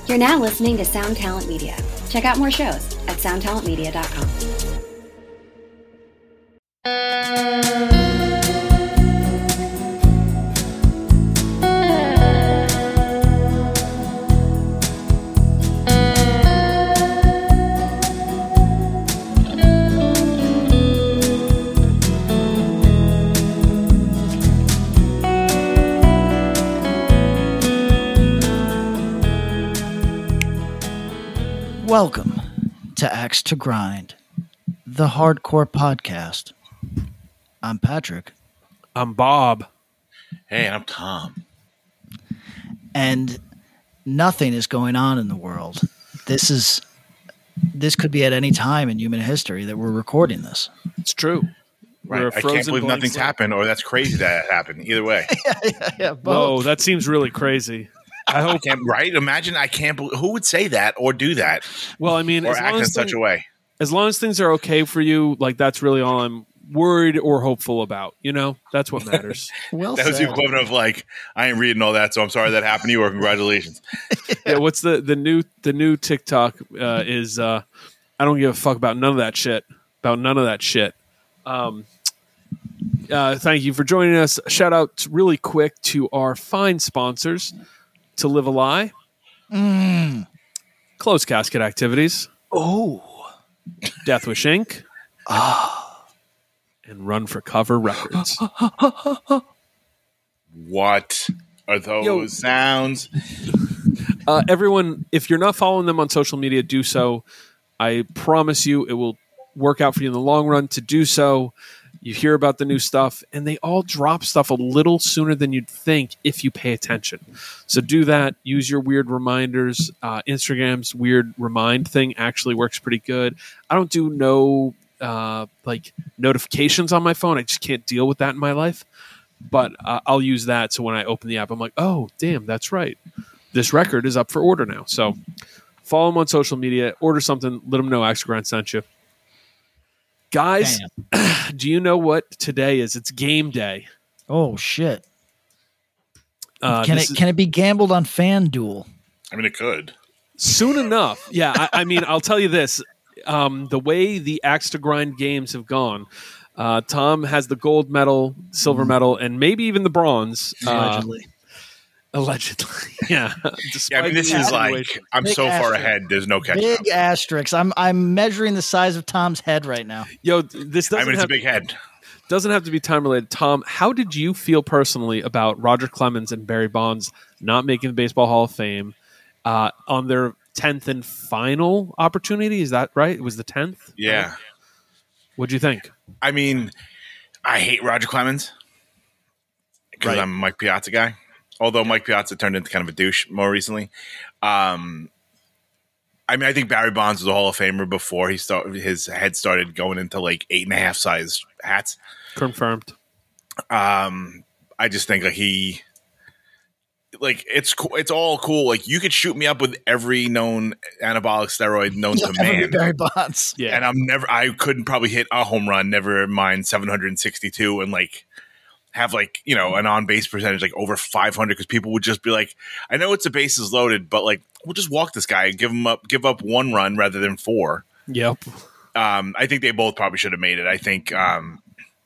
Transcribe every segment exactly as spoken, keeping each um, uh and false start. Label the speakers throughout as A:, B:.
A: You're now listening to Sound Talent Media. Check out more shows at sound talent media dot com.
B: Welcome to Axe to Grind, the hardcore podcast. I'm Patrick.
C: I'm Bob.
D: Hey, I'm Tom.
B: And nothing is going on in the world. This is this could be at any time in human history that we're recording this.
C: It's true.
D: Right.
C: We're a
D: I can't
C: frozen
D: believe
C: blank
D: nothing's
C: slate.
D: happened, or that's crazy that it happened. Either way,
B: yeah, yeah, yeah.
C: Whoa, that seems really crazy. I
D: I
C: hope.
D: can't. Right? Imagine I can't. believe Who would say that or do that
C: Well, I mean,
D: or
C: as
D: act
C: long
D: in
C: as,
D: such
C: thing-
D: a way?
C: as long as things are okay for you, like that's really all I'm worried or hopeful about. You know, that's what matters.
B: well
D: That was the
B: said.
D: equivalent of like, I ain't reading all that, so I'm sorry that happened to you, or congratulations.
C: Yeah. What's the the new the new TikTok uh, is? Uh, I don't give a fuck about none of that shit. About none of that shit. Um, uh, thank you for joining us. Shout out really quick to our fine sponsors, To Live a Lie,
B: Mm.
C: Closed Casket Activities,
B: Oh.
C: Death Wish Incorporated,
B: Ah.
C: and Run for Cover Records.
D: What are those
C: Yo.
D: sounds?
C: Uh, everyone, if you're not following them on social media, do so. I promise you it will work out for you in the long run to do so. You hear about the new stuff, and they all drop stuff a little sooner than you'd think if you pay attention. So do that. Use your weird reminders. Uh, Instagram's weird remind thing actually works pretty good. I don't do no uh, like notifications on my phone. I just can't deal with that in my life. But uh, I'll use that. So when I open the app, I'm like, oh, damn, that's right. This record is up for order now. So follow them on social media. Order something. Let them know Axe to Grind sent you. Guys, do you know what today is? It's game day.
B: Oh shit.
C: Uh,
B: Can
C: this
B: it
C: is-
B: can it be gambled on FanDuel?
D: I mean, it could.
C: soon enough. Yeah, I, I mean, I'll tell you this. Um, the way the Axe to Grind games have gone, uh, Tom has the gold medal, silver medal, and maybe even the bronze. uh,
B: Allegedly.
C: Allegedly. Yeah.
D: Yeah, I
C: Despite
D: mean, this
C: the
D: is like,
C: situation.
D: I'm
B: Big
D: so far
B: asterisk.
D: ahead. There's no catching up.
B: Big asterisks. I'm I'm measuring the size of Tom's head right now.
C: Yo, this doesn't
D: I mean, it's
C: have
D: a big head.
C: doesn't have to be time related. Tom, how did you feel personally about Roger Clemens and Barry Bonds not making the Baseball Hall of Fame uh, on their tenth and final opportunity? Is that right? It was the tenth?
D: Yeah.
C: What'd you think?
D: I mean, I hate Roger Clemens because
C: Right.
D: I'm a Mike Piazza guy. Although Mike Piazza turned into kind of a douche more recently. Um, I mean, I think Barry Bonds was a Hall of Famer before he start, his head started going into like eight and a half size hats.
C: Confirmed.
D: Um, I just think like he, like it's cool. It's all cool. Like you could shoot me up with every known anabolic steroid known
B: You'll
D: to
B: never be
D: man.
B: Barry Bonds.
C: Yeah.
D: And I'm never, I couldn't probably hit a home run, never mind seven hundred sixty-two, and like have like, you know, an on base percentage like over five hundred, because people would just be like, I know it's a bases loaded, but like, we'll just walk this guy and give him up, give up one run rather than four.
C: Yep.
D: Um, I think they both probably should have made it. I think um,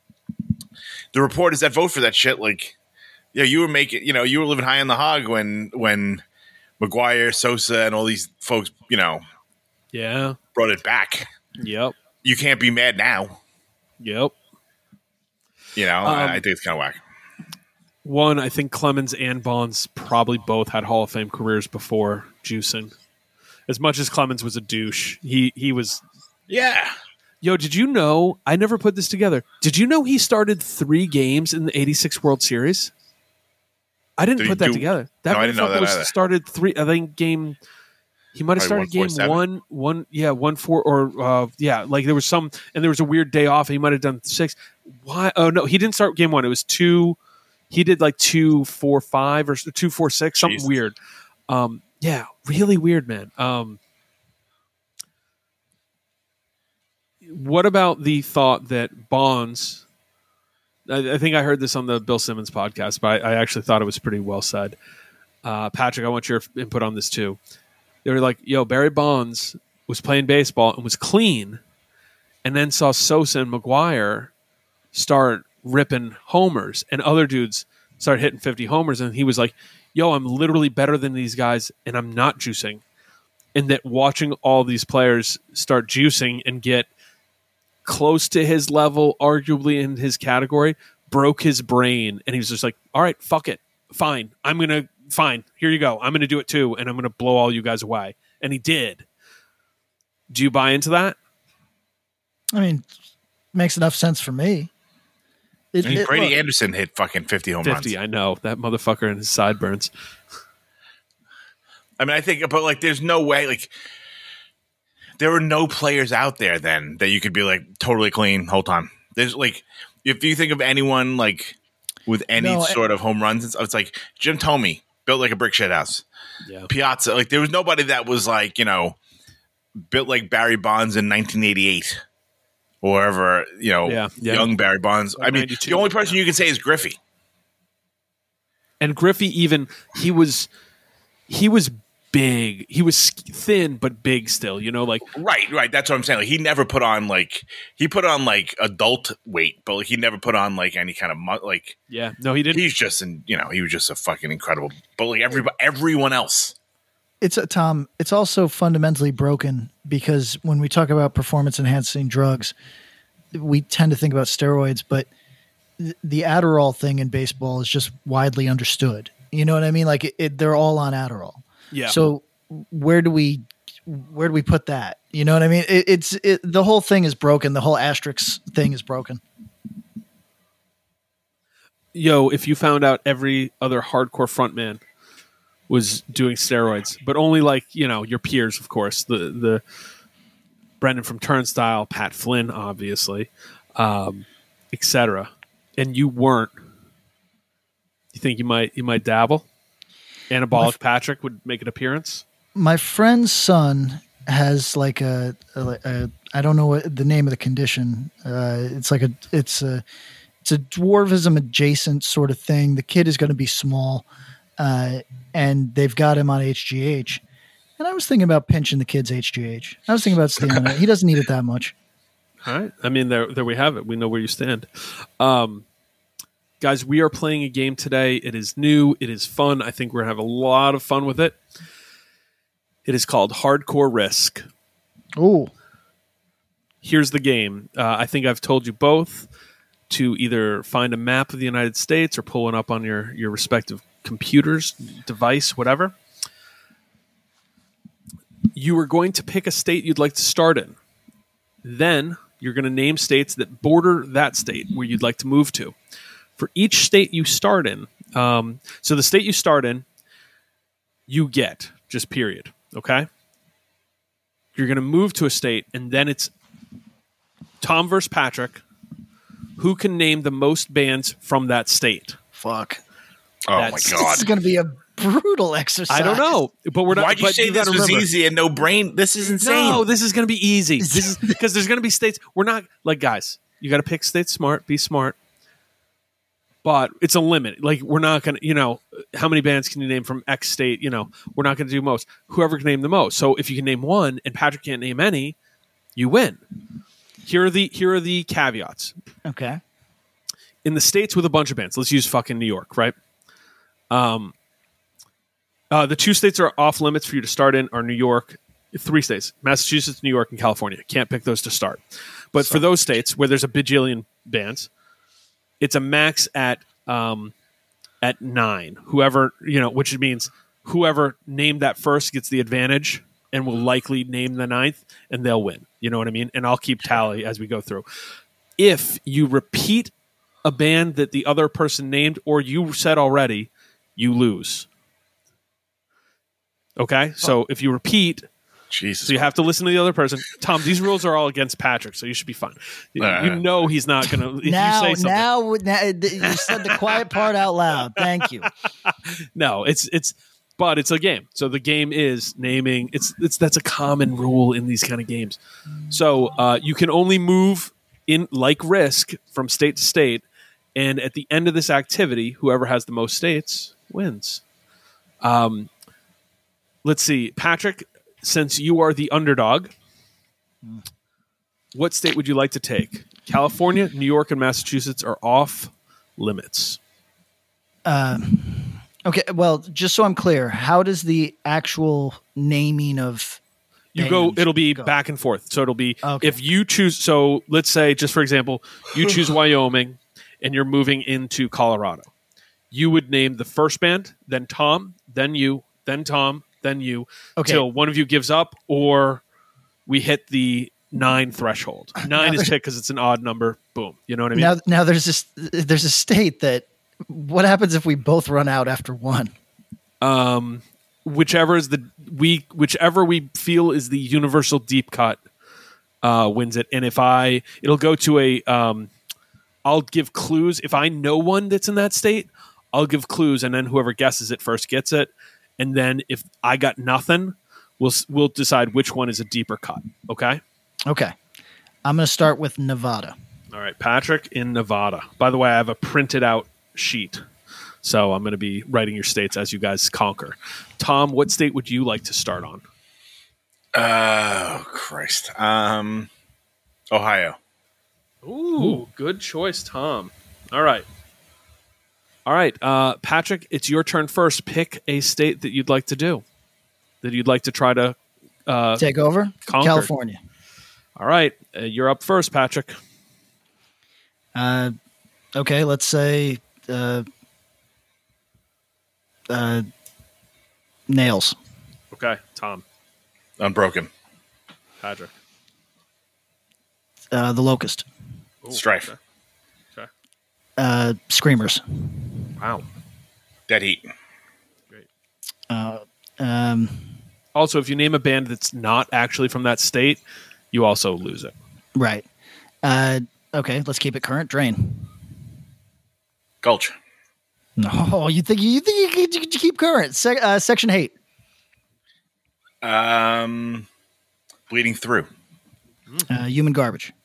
D: the reporters that vote for that shit, like, yeah, you were making, you know, you were living high on the hog when when McGuire, Sosa, and all these folks, you know,
C: Yeah.
D: brought it back.
C: Yep.
D: You can't be mad now.
C: Yep.
D: You know,
C: Um,
D: I, I think it's kind of whack.
C: One, I think Clemens and Bonds probably both had Hall of Fame careers before juicing. As much as Clemens was a douche, he he was.
D: Yeah.
C: Yo, did you know? I never put this together. Did you know he started three games in the eighty-six World Series? I didn't
D: Did he
C: put that
D: do-
C: together. That
D: No, I didn't know
C: motherfucker
D: that
C: was
D: either.
C: started three. I think game. He might have
D: Probably
C: started game
D: one forty-seven.
C: one, one, yeah, one four, or uh, yeah, like there was some, and there was a weird day off. He might have done six. Why? Oh no, he didn't start game one. It was two. He did like two, four, five, or two, four, six, something
D: Jesus.
C: weird. Um, yeah, really weird, man. Um, what about the thought that Bonds? I, I think I heard this on the Bill Simmons podcast, but I, I actually thought it was pretty well said. Uh, Patrick, I want your input on this too. They were like, yo, Barry Bonds was playing baseball and was clean, and then saw Sosa and McGuire start ripping homers, and other dudes started hitting fifty homers, and he was like, yo, I'm literally better than these guys, and I'm not juicing. And that watching all these players start juicing and get close to his level, arguably in his category, broke his brain, and he was just like, all right, fuck it. Fine. I'm going to, fine. Here you go. I'm going to do it too, and I'm going to blow all you guys away. And he did. Do you buy into that?
B: I mean, makes enough sense for me. It,
D: I mean,
B: it,
D: Brady
B: look,
D: Anderson hit fucking fifty home
C: fifty,
D: runs.
C: I know. That motherfucker and his sideburns.
D: I mean, I think, but like, there's no way, like, there were no players out there then that you could be like totally clean whole time. There's like, if you think of anyone like with any
B: No,
D: sort of home runs, it's, it's like Jim Thome built like a brick shit house.
C: Yeah.
D: Piazza, like there was nobody that was like, you know, built like Barry Bonds in nineteen eighty-eight or wherever, you know,
C: Yeah, yeah.
D: young Barry Bonds.
C: Like
D: I mean,
C: ninety-two,
D: the only person
C: yeah.
D: you can say is Griffey.
C: And Griffey, even he was, he was big. He was thin but big still. You know, like
D: Right, right. That's what I'm saying. Like he never put on like he put on like adult weight, but like he never put on like any kind of mu- like.
C: yeah, no, he didn't.
D: He's just in, you know, he was just a fucking incredible. But like everybody, everyone else.
B: it's a Tom. It's also fundamentally broken because when we talk about performance enhancing drugs, we tend to think about steroids, but th- the Adderall thing in baseball is just widely understood. You know what I mean? Like it, it, they're all on Adderall.
C: Yeah.
B: So where do we where do we put that? You know what I mean? It, it's it, the whole thing is broken. The whole asterisk thing is broken.
C: Yo, if you found out every other hardcore frontman was doing steroids, but only like, you know, your peers, of course, the the Brendan from Turnstile, Pat Flynn, obviously, um, et cetera, and you weren't, you think you might you might dabble? Anabolic Patrick would make an appearance.
B: My friend's son has like a, a, a I don't know what the name of the condition. Uh, it's like a it's a it's a dwarvism adjacent sort of thing. The kid is going to be small, uh, and they've got him on H G H. And I was thinking about pinching the kid's H G H. I was thinking about stealing it. He doesn't need it that much.
C: All right. I mean, there there we have it. We know where you stand. Um, guys, we are playing a game today. It is new. It is fun. I think we're going to have a lot of fun with it. It is called Hardcore Risk.
B: Ooh.
C: Here's the game. Uh, I think I've told you both to either find a map of the United States or pull one up on your, your respective computers, device, whatever. You are going to pick a state you'd like to start in. Then you're going to name states that border that state where you'd like to move to. For each state you start in, um, so the state you start in, you get, just period, okay? You're going to move to a state, and then it's Tom versus Patrick. Who can name the most bands from that state?
B: Fuck.
D: Oh
C: That's-
D: my god!
B: This is going to be a brutal exercise.
C: I don't know, but we're not.
D: Why'd you
C: but
D: say this
C: gotta
D: was
C: remember-
D: easy and no brain? This is insane.
C: No, this is going to be easy. This is because there's going to be states. We're not like guys. You got to pick states smart. Be smart. But it's a limit. Like we're not going to. You know, how many bands can you name from X state? You know, we're not going to do most. Whoever can name the most. So if you can name one and Patrick can't name any, you win. Here are the here are the caveats.
B: Okay.
C: In the states with a bunch of bands, let's use fucking New York, right? Um, uh, the two states are off limits for you to start in are New York, three states, Massachusetts, New York, and California. Can't pick those to start. But for those states where there's a bajillion bands, it's a max at um, at nine. Whoever, you know, which means whoever named that first gets the advantage and will likely name the ninth, and they'll win. You know what I mean? And I'll keep tally as we go through. If you repeat a band that the other person named or you said already, you lose. Okay? So if you repeat,
D: Jesus.
C: so you have to listen to the other person. Tom, these rules are all against Patrick, so you should be fine. You,
D: Uh.
C: you know he's not going to. If
B: Now,
C: you say something,
B: now, now, you said the quiet part out loud. Thank you.
C: no, it's it's. But it's a game, so the game is naming. It's it's that's a common rule in these kind of games. So uh, you can only move in like Risk from state to state, and at the end of this activity, whoever has the most states wins. Um, let's see, Patrick. since you are the underdog, what state would you like to take? California, New York, and Massachusetts are off limits.
B: Um, okay, well, just so I'm clear, how does the actual naming of
C: You go,
B: bands
C: it'll be
B: go?
C: back and forth. So it'll be,
B: Okay.
C: if you choose, so let's say, just for example, you choose Wyoming and you're moving into Colorado. You would name the first band, then Tom, then you, then Tom, then you,
B: Okay.
C: till one of you gives up or we hit the nine threshold. Nine is picked because it's an odd number. Boom. You know what I mean?
B: Now, now there's this, there's a state that. What happens if we both run out after one?
C: Um, whichever is the we whichever we feel is the universal deep cut uh, wins it. And if I, it'll go to a. Um, I'll give clues. If I know one that's in that state, I'll give clues, and then whoever guesses it first gets it. And then if I got nothing, we'll we'll decide which one is a deeper cut. Okay.
B: Okay, I'm going to start with Nevada.
C: All right, Patrick in Nevada. By the way, I have a printed out sheet, so I'm going to be writing your states as you guys conquer. Tom, what state would you like to start on?
D: Oh, Christ. Um, Ohio.
C: Ooh, good choice, Tom. All right. All right, uh, Patrick, it's your turn first. Pick a state that you'd like to do, that you'd like to try to uh,
B: Take over.
C: Conquered.
B: California.
C: All right, uh, you're up first, Patrick.
B: Uh, okay, let's say uh, uh, nails.
C: Okay, Tom.
D: Unbroken.
C: Patrick.
B: Uh, the locust.
C: Ooh,
D: Strife.
C: Okay. Okay.
B: Uh, screamers.
C: Wow.
D: Dead Heat.
C: Great.
B: Uh, um,
C: Also, if you name a band that's not actually from that state, you also lose it.
B: right. Uh, okay, let's keep it current. Drain.
D: Gulch.
B: No, you think you think you could keep current? Se- uh, section eight.
D: Um, Bleeding Through.
B: Uh, human garbage.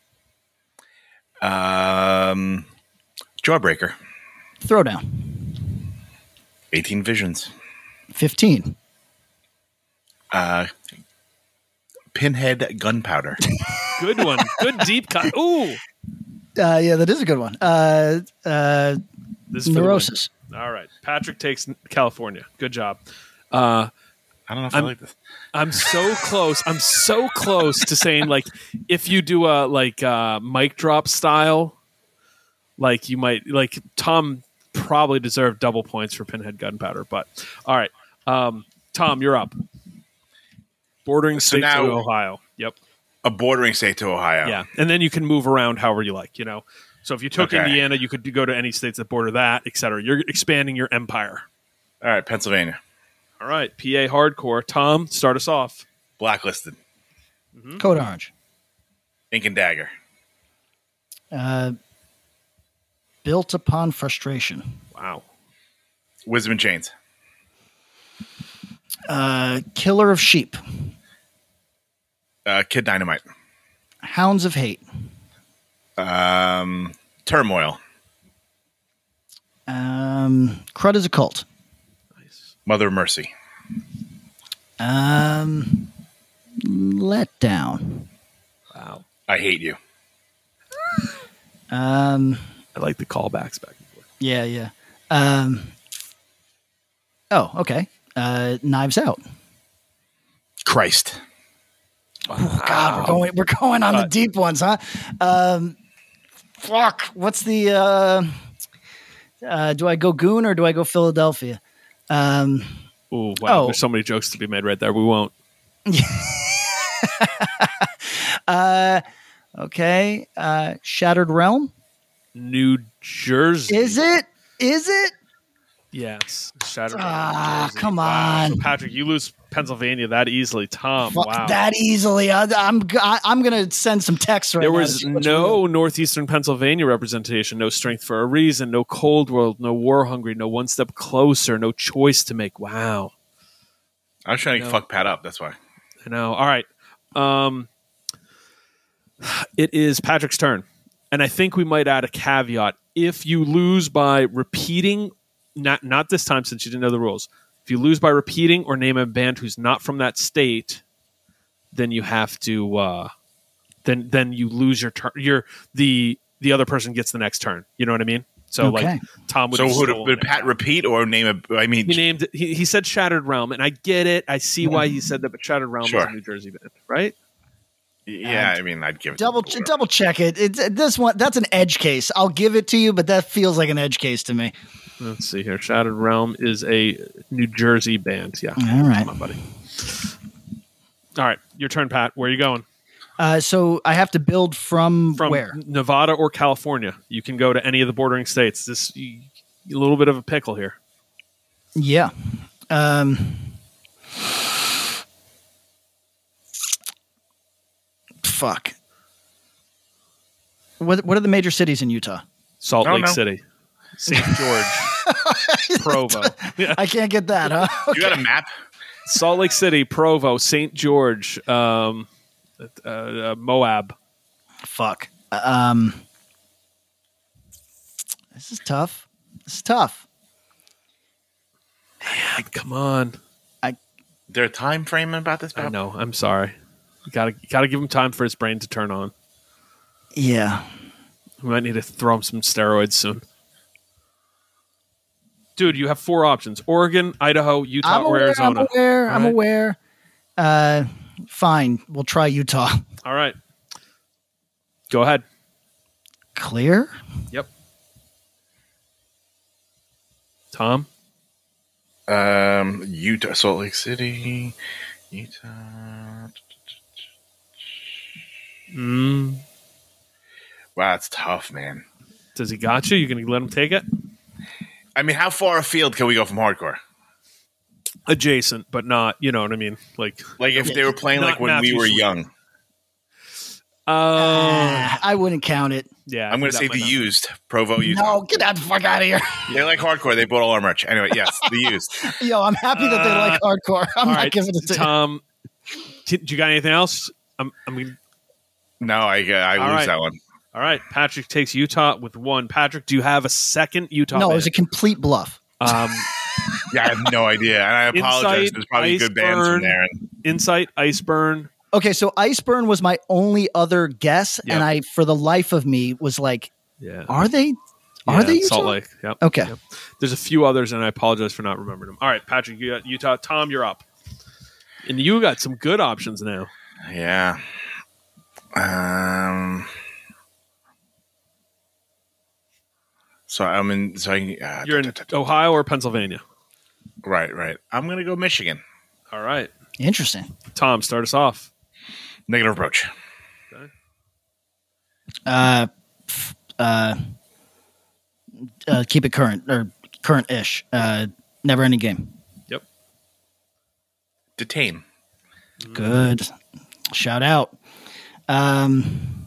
D: Um, Jawbreaker.
B: Throwdown.
D: eighteen Visions.
B: Fifteen.
D: Uh, Pinhead Gunpowder.
C: Good one. Good deep cut. Ooh.
B: Uh, yeah, that is a good one. Uh, uh,
C: This is for the win.
B: neurosis.
C: All right. Patrick takes California. Good job. Uh,
D: I don't know if
C: I'm-
D: I like this.
C: I'm so close. I'm so close to saying, like, if you do a like uh, mic drop style, like you might like Tom probably deserved double points for Pinhead Gunpowder. But all right, um, Tom, you're up. Bordering
D: So
C: state
D: now-
C: to Ohio. Yep.
D: A bordering state to Ohio.
C: Yeah, and then you can move around however you like. You know, so if you took
D: Okay.
C: Indiana, you could go to any states that border that, et cetera. You're expanding your empire.
D: All right, Pennsylvania.
C: All right, P A hardcore. Tom, start us off.
D: Blacklisted.
B: Code orange.
D: Ink and Dagger.
B: Uh, built upon frustration.
C: Wow.
D: Wisdom and Chains.
B: Uh, killer of sheep.
D: Uh, Kid Dynamite.
B: Hounds of hate.
D: Um, Turmoil.
B: Um, crud is a cult.
C: Nice.
D: Mother of Mercy.
B: Um, letdown.
C: Wow.
D: I Hate You.
B: Um,
C: I like the callbacks back and forth.
B: yeah, yeah. Um, oh, okay. Uh, Knives Out.
D: Christ.
B: Oh, God, we're going. We're going on the
C: God.
B: deep ones, huh? Um, fuck. What's the? Uh, uh, do I go Goon or do I go Philadelphia? Um,
C: Ooh, wow.
B: Oh.
C: There's so many jokes to be made right there. We won't.
B: uh, okay. Uh, Shattered Realm.
C: New Jersey.
B: Is it? Is it?
C: Yes. Shattered.
B: Ah,
C: New Jersey.
B: come
C: Wow.
B: on.
C: So Patrick, you lose Pennsylvania that easily. Tom,
B: Fuck
C: wow.
B: that easily. I, I'm. I, I'm gonna send some texts right
C: There
B: now to
C: was
B: see what's
C: no
B: real.
C: northeastern Pennsylvania representation, no strength for a reason, no cold world, no war hungry, no one step closer, no choice to make. Wow.
D: I was trying to
C: No.
D: fuck Pat up. That's why.
C: I know. All right. Um, it is Patrick's turn. And I think we might add a caveat. If you lose by repeating, not not this time since you didn't know the rules, if you lose by repeating or name a band who's not from that state, then you have to uh, then then you lose your turn. You're the the other person gets the next turn. You know what I mean? So
B: Okay.
C: like Tom would.
D: So
C: have
D: would,
C: stolen
D: would
C: it.
D: Pat repeat or name a? I mean,
C: He named it- he, he said Shattered Realm, and I get it. I see why he said that, but Shattered Realm
D: Sure.
C: is a New Jersey band, right?
D: yeah. I mean, I'd give it
B: Double
D: to
B: ch-
D: him.
B: double check it. It's this one. That's an edge case. I'll give it to you, but that feels like an edge case to me.
C: Let's see here. Shattered Realm is a New Jersey band. Yeah.
B: All right.
C: Come on, buddy. All right, your turn, Pat. Where are you going?
B: Uh, so I have to build from,
C: From
B: where?
C: Nevada or California. You can go to any of the bordering states. This you, a little bit of a pickle here.
B: Yeah. Um, fuck. What What are the major cities in Utah?
C: Salt
D: I don't
C: Lake
D: know.
C: City, Saint George, Provo. Yeah.
B: I can't get that, huh?
D: You got a map?
C: Salt Lake City, Provo, Saint George, um, uh, uh, Moab.
B: Fuck. Um, this is tough. This is tough.
C: Man, come on.
D: Is there a time frame about this?
C: I
D: Bob?
C: know. I'm sorry. You gotta gotta give him time for his brain to turn on.
B: Yeah.
C: We might need to throw him some steroids soon. Dude, you have four options: Oregon, Idaho, Utah,
B: I'm
C: or
B: aware.
C: Arizona.
B: I'm aware. I'm
C: All right.
B: aware. Uh, fine. We'll try Utah.
C: All right. Go ahead.
B: Clear.
C: Yep. Tom?
D: Um, Utah, Salt Lake City, Utah.
C: Mm.
D: Wow, it's tough, man.
C: Does he got you? You going to let him take it?
D: I mean, how far afield can we go from hardcore?
C: Adjacent, but not, you know what I mean? Like,
D: Like if they were playing
C: Not
D: like when
C: Matthew
D: we were
C: Sweet.
D: young.
C: uh,
B: Ah, I wouldn't count it.
C: yeah.
D: I'm going to
C: that
D: say
C: might
D: the
C: not-
D: used Provo Utah.
B: No, get that the fuck out of here.
D: They like hardcore. They bought all our merch. Anyway, yes, the used.
B: Yo, I'm happy that they
C: Uh,
B: like hardcore. I'm
C: All
B: not
C: right,
B: giving it to you.
C: Tom. t- Do you got anything else? I'm, I'm gonna,
D: No, I I
C: All
D: lose
C: right.
D: that one.
C: all right. Patrick takes Utah with one. Patrick, do you have a second Utah?
B: No, it
C: band?
B: was a complete bluff.
C: um,
D: Yeah, I have no idea, and I apologize.
C: Insight,
D: There's probably good bands
C: Iceburn.
D: from there. And
C: Insight, Iceburn.
B: Okay, so Iceburn was my only other guess,
C: Yep.
B: and I, for the life of me, was like,
C: Yeah.
B: are they? Are
C: Yeah,
B: they Utah?
C: Salt Lake? Yep.
B: Okay.
C: Yep. There's a few others, and I apologize for not remembering them. All right, Patrick, you got Utah. Tom, you're up. And you got some good options now.
D: yeah. Um. So I'm in. So I, uh,
C: You're in Ohio or Pennsylvania?
D: right, right. I'm gonna go Michigan.
C: All right.
B: Interesting.
C: Tom, start us off.
D: Negative approach.
B: Uh, f- uh, uh, keep it current or current-ish. Uh, never ending game.
C: Yep.
D: Detain.
B: Good. Shout out. Um,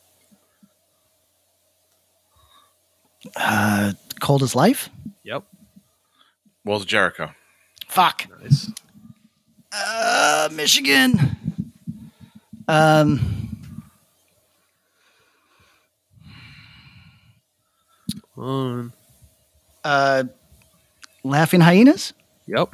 B: uh, Cold as Life?
C: Yep.
D: Walls of Jericho.
B: Fuck.
C: Nice.
B: Uh, Michigan. Um,
C: On.
B: uh, Laughing Hyenas?
C: Yep.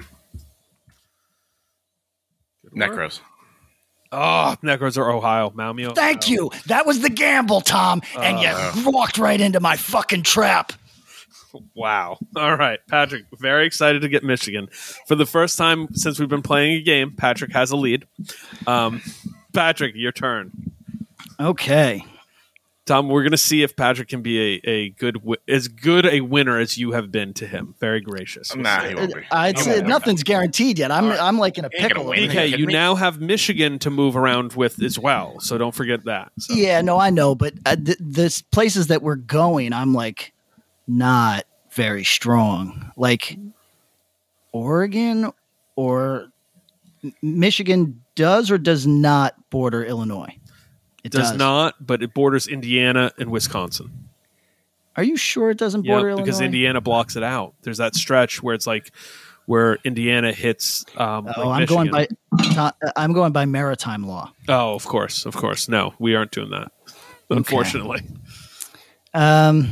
C: Good work.
D: Necros.
C: Oh, Necros are Ohio. Maumeo.
B: Thank
C: Ohio.
B: you. That was the gamble, Tom. And you walked right into my fucking trap.
C: Wow. All right. Patrick, very excited to get Michigan. For the first time since we've been playing a game, Patrick has a lead. Um, Patrick, your turn.
B: Okay.
C: Tom, we're going to see if Patrick can be a, a good, wi- as good a winner as you have been to him. Very gracious.
D: Nah, he won't be.
B: I'd
D: He
B: say
D: won't be.
B: nothing's guaranteed yet. I'm
D: All right.
B: I'm like in a
D: Ain't gonna
B: pickle.
D: win.
B: over
C: B K,
B: here.
D: kidding
C: you
D: me?
C: now have Michigan to move around with as well, so don't forget that. So.
B: Yeah, no, I know, but uh, th- the places that we're going, I'm like not very strong. Like Oregon or M- Michigan does or does not border Illinois. It
C: Does not, but it borders Indiana and Wisconsin.
B: Are you sure it doesn't
C: Yeah,
B: border Illinois?
C: because Indiana blocks it out. There's that stretch where it's like where Indiana hits. Um,
B: Oh,
C: like
B: I'm going by
C: Michigan.
B: uh, I'm going by maritime law.
C: Oh, of course, of course. No, we aren't doing that. Unfortunately,
B: Um,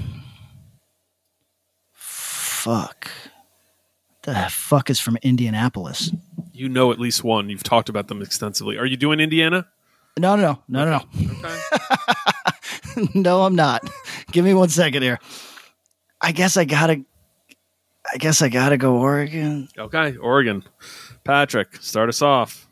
B: fuck. The fuck is from Indianapolis?
C: You know at least one. You've talked about them extensively. Are you doing Indiana?
B: No, no, no, no, no,
C: Okay.
B: no. I'm not. Give me one second here. I guess I gotta. I guess I gotta go Oregon.
C: Okay, Oregon. Patrick, start us off.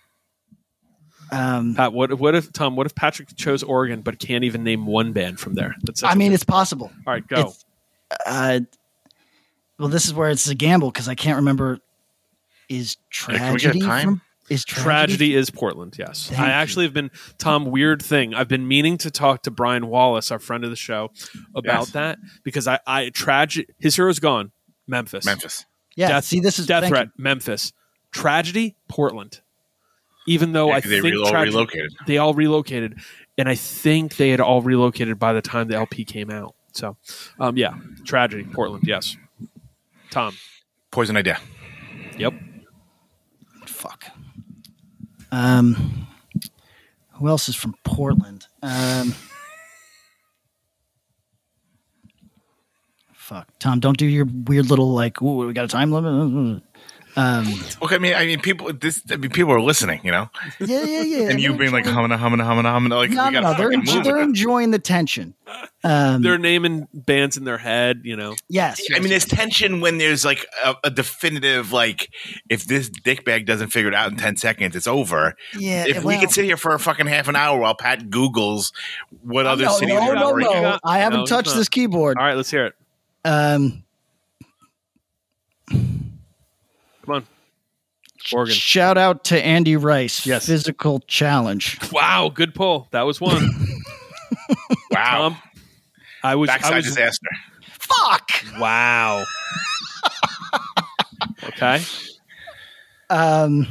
B: Um,
C: Pat, what, what if Tom? What if Patrick chose Oregon but can't even name one band from there? That's such
B: I
C: a-
B: mean, it's possible.
C: all right, go.
B: It's, uh, well, this is where it's a gamble because I can't remember. Is
D: Yeah, can we get a
B: tragedy
D: time?
B: from? Is tragedy?
C: Tragedy is Portland, yes.
B: Thank
C: I
B: you.
C: actually have been, Tom, weird thing. I've been meaning to talk to Brian Wallace, our friend of the show, about
D: Yes.
C: that because I, I tragic, his hero's gone, Memphis.
D: Memphis.
B: Yeah.
C: Death,
B: see, this is
C: Death
B: thank
C: Threat,
B: you.
C: Memphis. Tragedy, Portland. Even though
D: Yeah,
C: I
D: 'cause they
C: think
D: relo-
C: trage-
D: relocated.
C: they all relocated, and I think they had all relocated by the time the L P came out. So, um, yeah, Tragedy, Portland, yes. Tom,
D: Poison Idea.
C: yep.
B: Fuck. Um, who else is from Portland? Um, fuck, Tom, don't do your weird little like. Ooh, we got a time limit. Um,
D: Okay, I mean, I mean, people. This, I mean, people are listening, you know,
B: yeah, yeah, yeah.
D: and you
B: They're
D: being like
B: enjoying-
D: humming, humming, humming, humming. Like,
B: no,
D: we
B: no,
D: gotta
B: no. They're
D: fucking
B: enjo-
D: move
B: they're
D: with it.
B: enjoying the tension. Um,
C: They're naming bands in their head, you know.
B: yes.
D: I mean,
B: yes.
D: there's tension when there's like a, a definitive, like, if this dickbag doesn't figure it out in ten seconds, it's over.
B: yeah.
D: If we
B: well,
D: could sit here for a fucking half an hour while Pat Googles what
B: oh,
D: other
B: no,
D: cities
B: no,
D: are in
B: no,
D: Oregon.
B: no.
C: got-
B: I haven't
C: no,
B: touched
C: it's not.
B: this keyboard.
C: All right, let's hear it.
B: Um,
C: Come on. Oregon.
B: Shout out to Andy Rice.
C: Yes.
B: Physical challenge.
C: Wow, good pull. That was one.
D: Wow.
C: Tom, I was. I
D: Backside
C: was
D: disaster.
B: Fuck.
C: wow. Okay.
B: Um,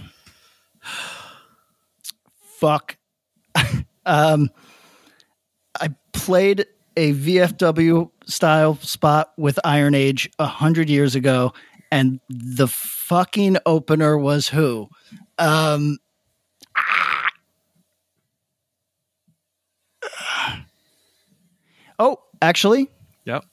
B: fuck. um, I played a V F W style spot with Iron Age a hundred years ago, and the fucking opener was who? Um, ah. Oh, actually,
C: Yep.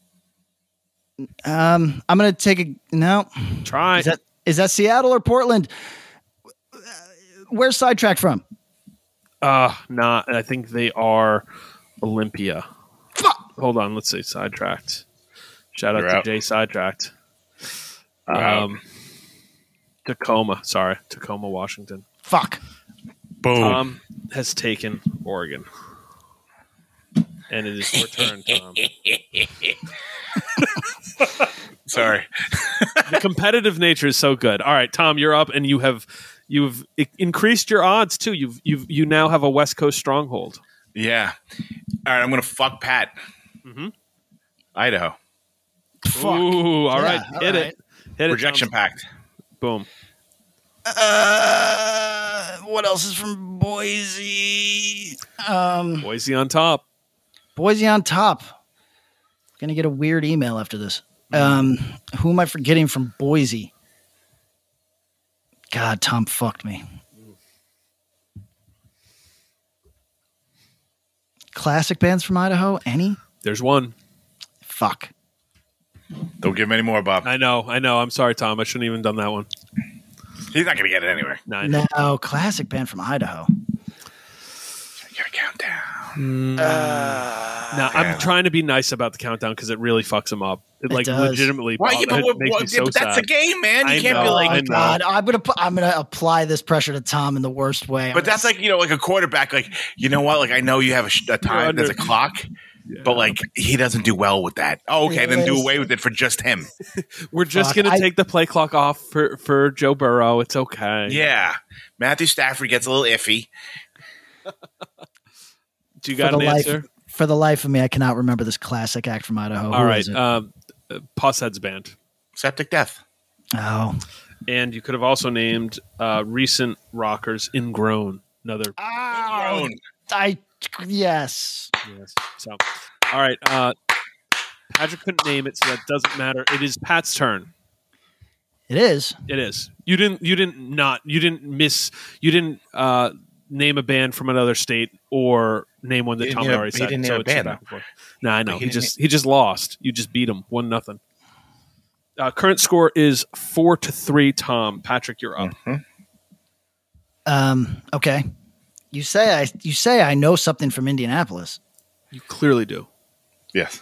B: um, I'm gonna take a no.
C: Try.
B: Is that is that Seattle or Portland? Uh, Where's Sidetrack from?
C: Uh, not. I think they are Olympia.
B: Fuck.
C: Hold on. Let's say Sidetracked. Shout out
D: You're
C: to
D: out.
C: Jay Sidetracked.
D: You're out.
C: Um, Tacoma. Sorry, Tacoma, Washington.
B: Fuck.
D: Boom.
C: Tom has taken Oregon. And it is your turn, Tom.
D: Sorry.
C: The competitive nature is so good. All right, Tom, you're up, and you have you've i- increased your odds too. You've you've you now have a West Coast stronghold.
D: Yeah. All right, I'm gonna fuck Pat.
C: Mhm.
D: Idaho.
B: Fuck.
C: Ooh, all
B: Yeah,
C: right,
B: all
C: hit
B: right.
C: it, hit it.
D: Rejection
C: Tom.
D: pact.
C: Boom.
B: Uh, what else is from Boise? Um,
C: Boise on top.
B: Boise on top. Gonna get a weird email after this. Um, who am I forgetting from Boise? God, Tom fucked me. Classic bands from Idaho? Any?
C: There's one.
B: Fuck.
D: Don't give him any more, Bob.
C: I know, I know. I'm sorry, Tom. I shouldn't even done that one.
D: He's not gonna get it anyway.
C: No, I know.
B: No, classic band from Idaho.
D: You gotta count down.
C: No, I'm
D: Yeah.
C: trying to be nice about the countdown because it really fucks him up. It,
B: It
C: like
B: does.
C: legitimately.
D: Why?
C: bo-
D: Yeah, but,
C: it
D: what,
C: makes
D: what-
C: me
D: yeah,
C: so
D: but that's
C: sad.
D: the game, man. You
C: I
D: can't
C: know,
D: be like.
C: I
B: Oh
C: know.
B: God, I'm gonna pu- I'm gonna apply this pressure to Tom in the worst way.
D: But that's like, you know, like a quarterback. Like, you know what? Like, I know you have a, sh- a time.
C: under-
D: There's a clock. But like, he doesn't do well with that. Oh, okay,
B: Yeah,
D: then do
B: it's-
D: away with it for just him.
C: We're just
B: Fuck,
C: gonna
B: I-
C: take the play clock off for for Joe Burrow. It's okay.
D: Yeah, Matthew Stafford gets a little iffy.
C: Do you got
B: for
C: an
B: the life,
C: answer?
B: For the life of me, I cannot remember this classic act from Idaho.
C: All
B: Who
C: right.
B: is it?
C: Um, uh, Possehead's band.
D: Septic death.
B: oh,
C: And you could have also named uh, recent rockers Ingrown. Another.
B: oh, I yes.
C: Yes. So, all right. Uh, Patrick couldn't name it, so that doesn't matter. It is Pat's turn.
B: It is.
C: It is. You didn't. You didn't not. You didn't miss. You didn't uh, name a band from another state or name one that
D: He
C: Tom
D: didn't name a-
C: already
D: he
C: said.
D: didn't name
C: so
D: a
C: it's
D: band,
C: back and forth. No, I know.
D: He
C: He
D: didn't
C: just he just lost. You just beat him one nothing. Uh, current score is four to three. Tom, Patrick, you're up.
D: Mm-hmm.
B: Um. Okay. You say I. You say I know something from Indianapolis.
C: You clearly do.
D: Yes.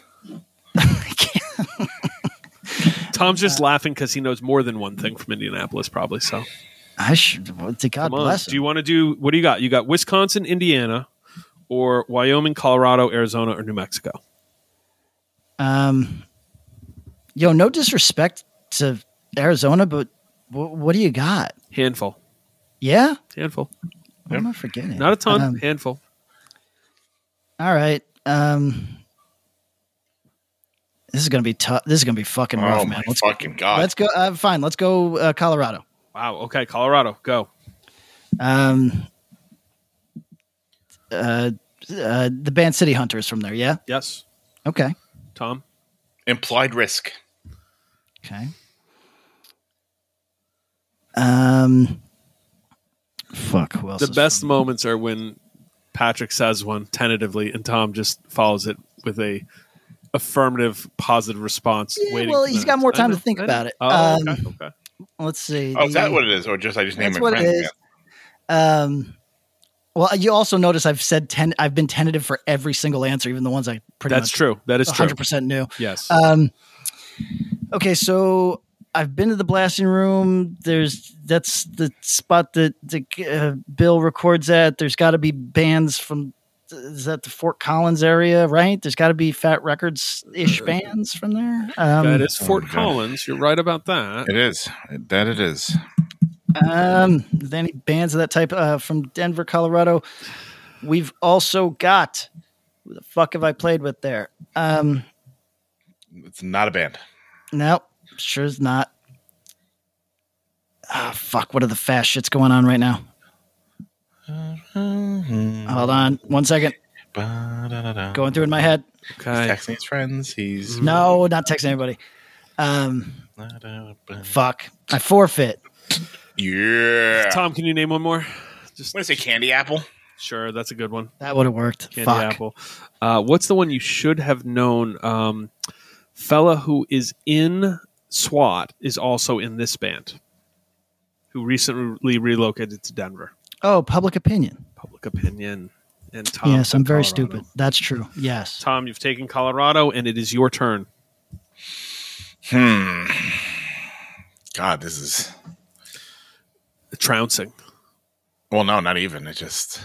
C: Tom's just laughing because he knows more than one thing from Indianapolis, probably. So
B: I should. Well, to God
C: Come on.
B: bless him.
C: Do you want to do? What do you got? You got Wisconsin, Indiana, or Wyoming, Colorado, Arizona, or New Mexico?
B: Um. Yo, no disrespect to Arizona, but w- what do you got?
C: Handful.
B: Yeah.
C: Handful.
B: What am I forgetting?
C: Not a ton.
B: Um,
C: handful.
B: all right. Um. This is gonna be tough. This is gonna be fucking rough,
D: Oh
B: man.
D: my
B: Let's
D: fucking god!
B: let's go. Uh, fine. Let's go. Uh, Colorado.
C: Wow. Okay. Colorado. Go.
B: Um. Uh, uh. The band City Hunters from there. Yeah.
C: Yes.
B: Okay.
C: Tom.
D: Implied risk.
B: Okay. Um. Fuck. Who else?
C: The
B: is
C: best
B: from-
C: moments are when Patrick says one tentatively and Tom just follows it with a affirmative, positive response.
B: Yeah,
C: waiting
B: well,
C: for
B: he's
C: the
B: got
C: next-
B: more
C: I
B: time
C: know,
B: to think
C: I know.
B: about it.
C: Oh,
B: Um,
C: okay. Okay.
B: Let's see.
D: Oh, is that
B: The-
D: what it is, or just I just named
B: That's
D: my
B: what
D: friend?
B: it is. Um. Well, you also notice I've said ten. I've been tentative for every single answer, even the ones I pretty
C: That's
B: much
C: true. That is
B: one
C: true.
B: hundred percent knew.
C: Yes.
B: Um. Okay, so I've been to the blasting room. There's that's the spot that the uh, Bill records at. There's got to be bands from. Is that the Fort Collins area, right? There's got to be Fat Records ish bands from there. Um,
C: that is Fort
D: okay.
C: Collins. You're right about that.
D: It is. That it is.
B: Um, is there any bands of that type uh, from Denver, Colorado? We've also got who the fuck have I played with there? Um,
D: It's not a band.
B: no, sure is not. Ah, fuck! What are the fast shits going on right now? Hold on, one second. Going through in my head.
C: Okay.
D: Texting his friends. He's
B: No, not texting anybody. Um, fuck! I forfeit.
D: yeah.
C: Tom, can you name one more? Just
D: What did I say? Candy apple.
C: sure. That's a good one.
B: That would have worked.
C: Candy
B: fuck.
C: apple. Uh, what's the one you should have known? Um, fella who is in SWAT is also in this band, who recently relocated to Denver.
B: Oh, Public Opinion.
C: Public Opinion. And Tom.
B: Yes,
C: said
B: I'm very
C: Colorado.
B: stupid. That's true. Yes.
C: Tom, you've taken Colorado, and it is your turn.
D: Hmm. God, this is.
C: Trouncing.
D: Well, no, not even. It just.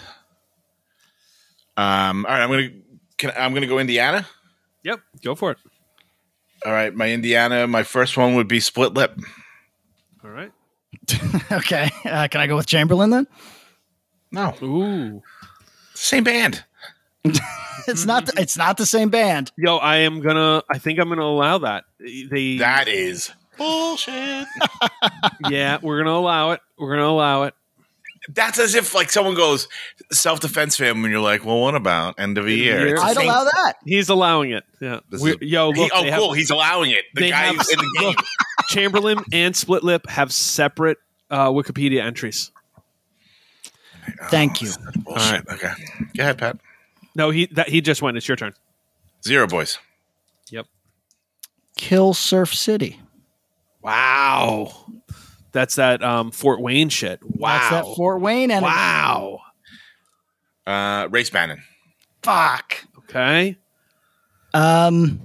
D: Um. All right, I'm gonna. Can, I'm gonna go Indiana.
C: Yep, go for it.
D: All right, my Indiana. My first one would be Split Lip.
C: All right.
B: Okay. Uh, can I go with Chamberlain then?
D: No,
C: Ooh.
D: same band.
B: It's not. The, it's not the same band.
C: Yo, I am gonna. I think I'm gonna allow that. They.
D: That is bullshit.
C: Yeah, we're gonna allow it. We're gonna allow it.
D: That's as if like someone goes self defense film, and you're like, "Well, what about end of the year?"
C: year.
D: It's the
B: I'd
D: same-
B: allow that.
C: He's allowing it. Yeah.
D: This
C: We're-
D: is-
C: yo, look.
D: He, oh,
C: they
D: cool.
C: have,
D: He's allowing it. The
C: they
D: guy
C: have-
D: who's in the game.
C: look, Chamberlain and Split Lip have separate uh, Wikipedia entries.
B: Thank you.
D: Bullshit. Okay, go ahead, Pat.
C: No, he that he just went. It's your turn.
D: Zero boys.
C: Yep.
B: Kill Surf City.
C: Wow. That's that um, Fort Wayne shit. Wow.
B: That's that Fort Wayne and
C: Wow.
D: Uh, Race Bannon.
B: fuck.
C: Okay.
B: Um,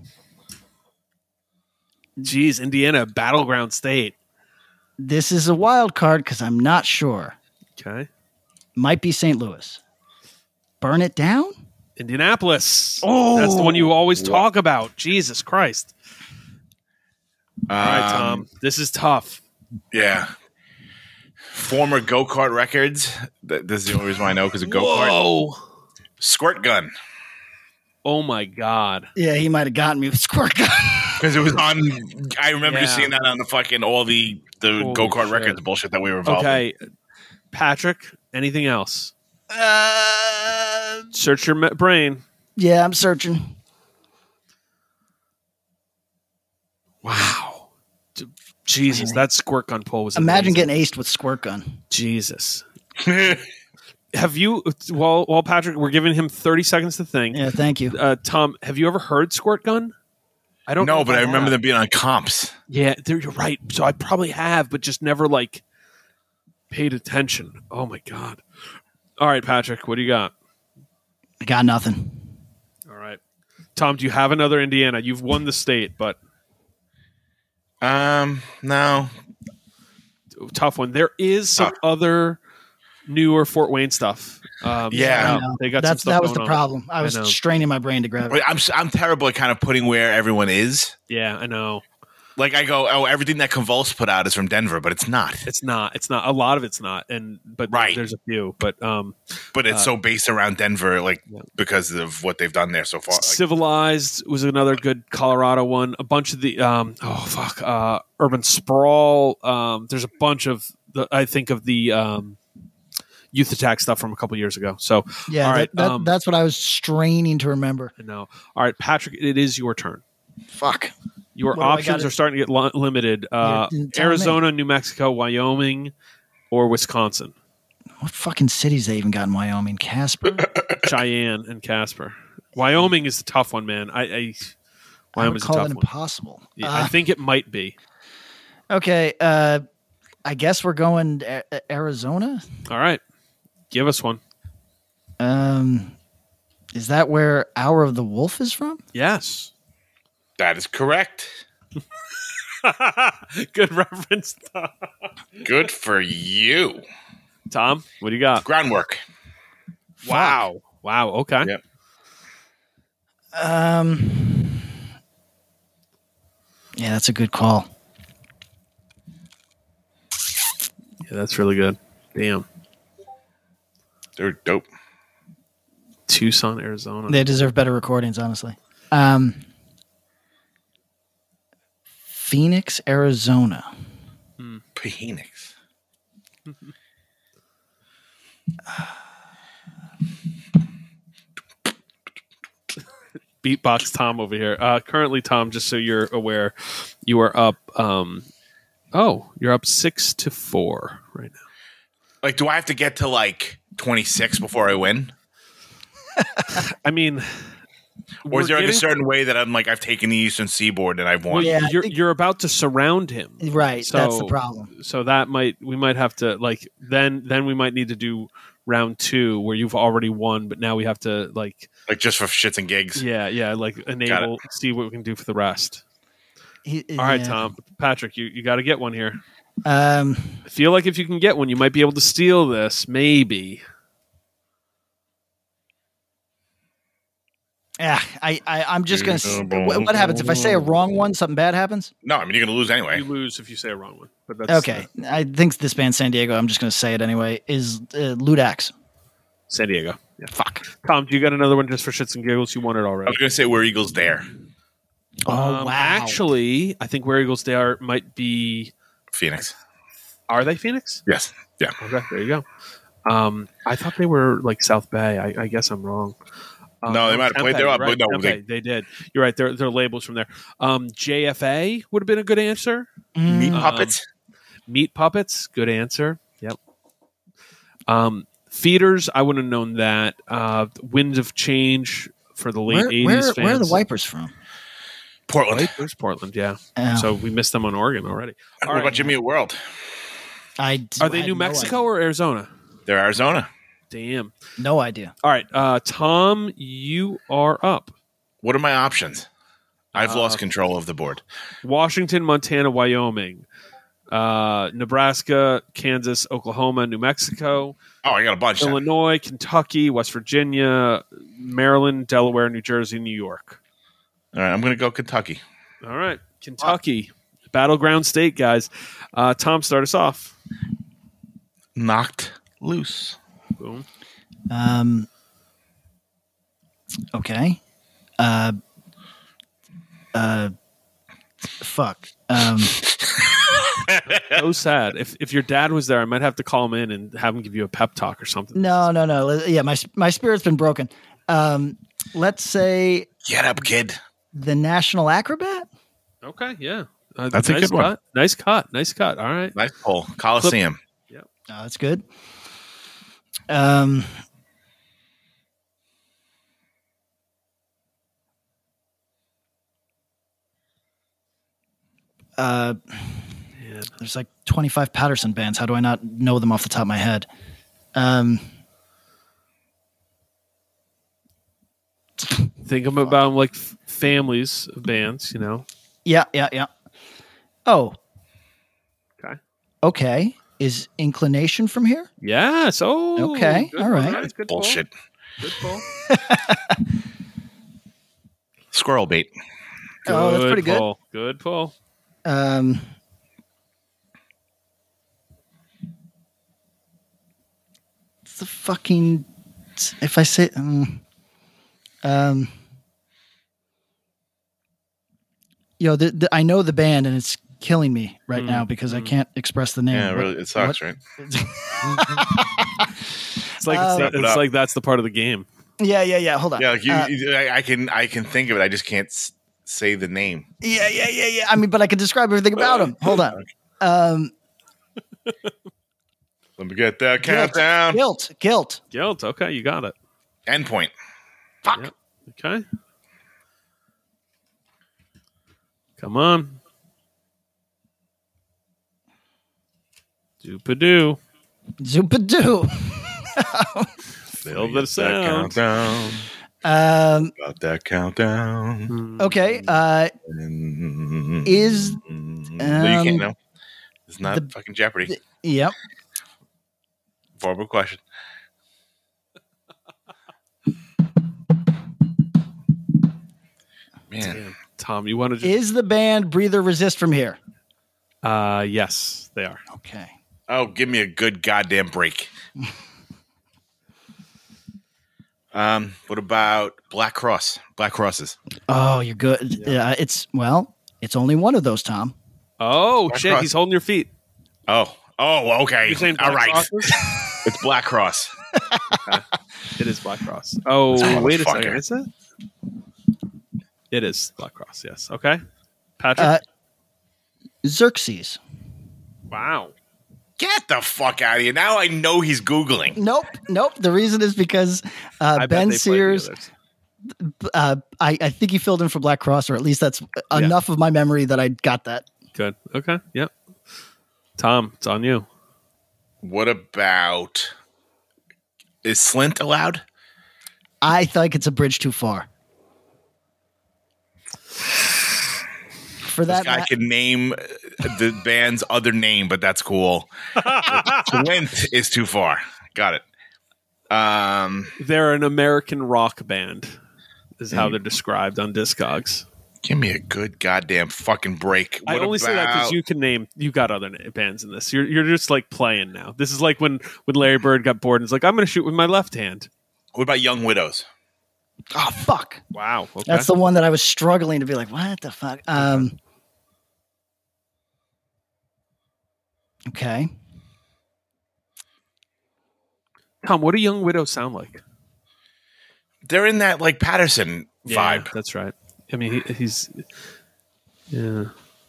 C: Geez, Indiana, battleground state.
B: this is a wild card because I'm not sure.
C: Okay.
B: Might be Saint Louis. Burn it down.
C: Indianapolis.
B: Oh,
C: That's the one you always talk about. Jesus Christ. All right,
D: Um,
C: Tom. This is tough.
D: Yeah. Former go kart records. Th- This is the only reason why I know because of go kart.
C: Whoa.
D: Squirt gun.
C: Oh my God.
B: Yeah, he might have gotten me with squirt gun.
D: Because it was on. I remember
C: Yeah.
D: just seeing that on the fucking all the the
C: Holy
D: go kart
C: shit.
D: records bullshit that we were involved in.
C: Okay. Patrick, anything else?
B: Uh,
C: Search your me- brain.
B: yeah, I'm searching.
C: Wow. D- Jesus, that squirt gun pull was
B: Imagine
C: amazing.
B: getting aced with squirt gun.
C: Jesus. Have you, while, while Patrick, we're giving him thirty seconds to think.
B: Yeah, thank you.
C: Uh, Tom, have you ever heard squirt gun? I don't know.
D: No,
C: if
D: but I remember
C: have.
D: them being on comps.
C: Yeah, there- you're right. So I probably have, but just never like paid attention. Oh my god! All right, Patrick, what do you got?
B: I got nothing.
C: All right, Tom, do you have another Indiana? You've won the state, but
D: Um, no.
C: tough one. There is some
D: Uh,
C: other newer Fort Wayne stuff. Um,
D: Yeah.
C: out.
B: I know.
C: they got
B: That's
C: some stuff
B: that was
C: going
B: the
C: on.
B: problem. I was
C: I know.
B: straining my brain to grab it.
D: But I'm I'm terrible at kind of putting where everyone is.
C: Yeah, I know.
D: Like I go, oh, everything that Convulse put out is from Denver, but it's not.
C: It's not. It's not. A lot of it's not. And but
D: Right.
C: there's a few. But um,
D: But it's
C: Uh,
D: so based around Denver, like
C: Yeah.
D: because of what they've done there so far. Like,
C: Civilized was another good Colorado one. A bunch of the um, oh fuck, uh, Urban Sprawl. Um, there's a bunch of the. I think of the um, Youth Attack stuff from a couple years ago. So
B: Yeah,
C: all
B: that,
C: right,
B: that,
C: um,
B: that's what I was straining to remember.
C: I know. All right, Patrick, it is your turn.
B: Fuck.
C: Your
B: What do I
C: options
B: gotta-
C: are starting to get li- limited. Uh,
B: Yeah, tell me.
C: Arizona, New Mexico, Wyoming, or Wisconsin.
B: What fucking cities they even got in Wyoming? Casper?
C: Cheyenne and Casper. Wyoming is the tough one, man. I, I
B: I would
C: Wyoming's a
B: call
C: tough
B: that
C: one.
B: impossible.
C: Yeah,
B: Uh,
C: I think it might be.
B: okay, uh, I guess we're going A- Arizona.
C: All right, give us one.
B: Um, is that where Hour of the Wolf is from?
C: Yes.
D: that is correct.
C: Good reference, Tom.
D: Good for you.
C: Tom, what do you got?
D: Groundwork.
C: Wow. Wow. Okay.
D: Yep.
B: Um, yeah, that's a good call.
C: Yeah, that's really good. Damn.
D: They're dope.
C: Tucson, Arizona.
B: They deserve better recordings, honestly. Um, Phoenix, Arizona.
D: Phoenix.
C: Beatbox Tom over here. Uh, currently, Tom, just so you're aware, you are up. Um, oh, you're up six to four right now.
D: Like, do I have to get to like twenty-six before I win?
C: I mean,
D: Or
C: we're
D: is there like a
C: getting-
D: certain way that I'm like, I've taken the Eastern Seaboard and I've won?
C: Well,
B: Yeah, I
C: you're
B: think-
C: you're about to surround him,
B: Right,
C: So-
B: that's the problem.
C: so that might we might have to like then then we might need to do round two where you've already won, but now we have to like
D: Like just for shits and gigs.
C: yeah yeah like enable see what we can do for the rest.
B: He-
C: All right,
B: yeah.
C: Tom, Patrick, you you got to get one here.
B: Um,
C: I feel like if you can get one, you might be able to steal this. Maybe.
B: yeah, I, I, I'm just gonna. s- What, what happens if I say a wrong one? Something bad happens.
D: No, I mean, you're going to lose anyway.
C: You lose if you say a wrong one. But that's
B: Okay, I think this band San Diego. I'm just gonna say it anyway. Is uh, Ludax?
C: San Diego. Yeah.
B: Fuck.
C: Tom, do you got another one just for shits and giggles? You won it
D: I
C: already.
D: was going to say, where Eagles there?
B: Oh
C: Um,
B: wow!
C: Actually, I think where Eagles they are might be.
D: Phoenix.
C: Are they Phoenix?
D: Yes. Yeah.
C: Okay, there you go. Um, I thought they were like South Bay. I, I guess I'm wrong. Um,
D: No, they might have played there,
C: Tempe,
D: but no,
C: Tempe, they, did. You're right. They're, they're labels from there. Um, J F A would have been a good answer.
D: Meat
B: Mm,
C: Um,
D: puppets.
C: Meat Puppets, good answer. Yep. Um, Feeders, I would have known that. Uh, Winds of Change for the late
B: where,
C: eighties
B: where,
C: fans.
B: where are the Wipers from?
D: Portland.
C: Wipers, Portland, yeah.
B: Oh,
C: So we missed them on Oregon already.
D: what
C: All right.
D: about Jimmy at World?
B: I d-
C: Are
B: I
C: they
B: had
C: New
B: no
C: Mexico
B: idea.
C: or Arizona?
D: They're Arizona.
C: Damn.
B: No idea.
C: All right, uh, Tom, you are up.
D: What are my options? I've
C: Uh,
D: lost control of the board.
C: Washington, Montana, Wyoming, uh, Nebraska, Kansas, Oklahoma, New Mexico,
D: Oh, I got a bunch. then.
C: Illinois, Kentucky, West Virginia, Maryland, Delaware, New Jersey, New York.
D: All right, I'm going to go Kentucky.
C: All right, Kentucky, battleground state, guys. Uh, Tom, start us off.
D: Knocked loose.
C: Boom.
B: Um. Okay. Uh. Uh. Fuck. Um.
C: So sad. If if your dad was there, I might have to call him in and have him give you a pep talk or something.
B: No, no, no. Yeah, my my spirit's been broken. Um. Let's say
D: Get up, kid.
B: the National Acrobat.
C: Okay, yeah. Uh,
D: That's a
C: nice
D: good one.
C: cut. Nice cut. Nice cut. All right.
D: Nice pull. Coliseum.
B: Oh, that's good. Um. Uh, there's like twenty-five Patterson bands. How do I not know them off the top of my head? Um,
C: Think about them like f- families of bands, you know.
B: yeah, yeah, yeah. Oh,
C: Okay.
B: okay. Is Inclination from here?
C: Yes. Oh.
B: Okay,
C: good
B: all
C: pull,
B: right.
C: guys. Good pull.
D: Bullshit.
C: Good pull.
D: Squirrel bait.
B: Oh, that's pretty good.
C: pull. Good pull.
B: Um, it's the fucking. If I say, um, um you know, the, the, I know the band, and it's killing me right
C: Mm,
B: now because I
C: mm.
B: can't express the name.
D: Yeah,
B: What-
D: really, it sucks,
B: what-
D: right?
C: It's like
B: Uh,
C: it's, it's like that's the part of the game.
B: Yeah, yeah, yeah. Hold on.
D: Yeah, like you,
B: Uh,
D: you- I, I can, I can think of it. I just can't s- say the name.
B: yeah, yeah, yeah, yeah. I mean, but I can describe everything about him. Hold on. Um,
D: Let me get that
B: guilt,
D: countdown.
B: guilt, guilt.
C: Guilt. Okay, you got it.
D: Endpoint. Fuck.
C: Yep. Okay. Come on. Doopadoo.
B: Zoopadoo.
C: Feel the
D: Get that
C: sound.
D: countdown.
B: Um,
D: Got that countdown.
C: Hmm.
B: okay. Uh, Is,
D: Mm, no, you
B: um,
D: can't know. It's not
B: the-
D: fucking Jeopardy.
B: the- yep.
D: Horrible question. Man,
C: Damn. Tom, you want to just?
B: Is the band Breathe or Resist from here?
C: Uh, yes, they are.
B: Okay.
D: oh, give me a good goddamn break. um, what about Black Cross? Black Crosses.
B: Oh, you're good. Yeah. It's well, it's only one of those, Tom.
C: Oh
D: Black
C: shit,
D: Cross.
C: he's holding your feet.
D: Oh, oh, okay.
C: You're saying
D: All
C: Black
D: right.
C: Crosses?
D: It's Black Cross.
C: It is Black Cross. Oh,
D: This
C: wait a
D: motherfucker.
C: second. Is it? It is Black Cross. Yes. Okay. Patrick.
B: Uh, Xerxes.
C: wow.
D: Get the fuck out of here. Now I know he's Googling.
B: Nope, nope. The reason is because uh,
C: I bet
B: Ben
C: they played
B: Sears.
C: the others.
B: Uh, I, I think he filled in for Black Cross, or at least that's
C: Yeah.
B: enough of my memory that I got that.
C: Good. Okay. Yep. Tom, it's on you.
D: What about is Slint allowed?
B: I think it's a bridge too far. For
D: This
B: that,
D: guy
B: ma-
D: can name uh, the band's other name, but that's cool. Slint is too far. Got it. Um,
C: They're an American rock band, is
B: Hmm.
C: how they're described on Discogs.
D: give me a good goddamn fucking break.
C: I
D: What
C: only say that because
D: about-
C: you can name. You got other na- bands in this. You're you're just like playing now. This is like when when Larry Bird got bored and was like, "I'm going to shoot with my left hand."
D: What about Young Widows?
B: oh fuck,
C: Wow. Okay.
B: that's the one that I was struggling to be like, what the fuck? Um, okay,
C: Tom, what do Young Widows sound like?
D: They're in that like Patterson
C: Yeah,
D: vibe.
C: that's right. I mean, he, he's yeah.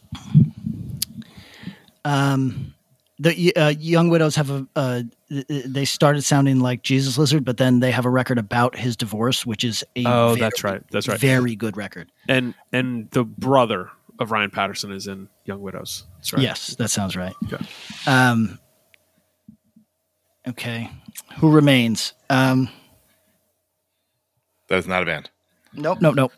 B: um, the uh, Young Widows have a. Uh, they started sounding like Jesus Lizard, but then they have a record about his divorce, which is a
C: Oh,
B: very,
C: that's right. That's right.
B: very good record.
C: And and the brother of Ryan Patterson is in Young Widows. That's right.
B: Yes, that sounds right.
C: Okay.
B: Um, okay, who remains? Um,
D: That is not a band.
B: nope, nope, nope.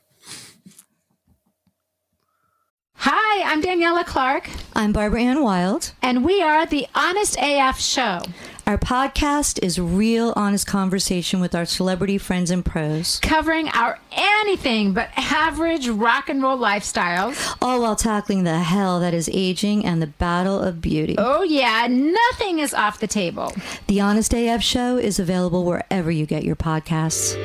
E: Hi, I'm Daniela Clark,
F: I'm Barbara Ann Wild.
E: and we are the Honest A F Show.
F: Our podcast is real honest conversation with our celebrity friends and pros,
E: Covering our anything but average rock and roll lifestyles.
F: all while tackling the hell that is aging and the battle of beauty.
E: Oh, yeah, nothing is off the table.
F: The Honest A F Show is available wherever you get your podcasts.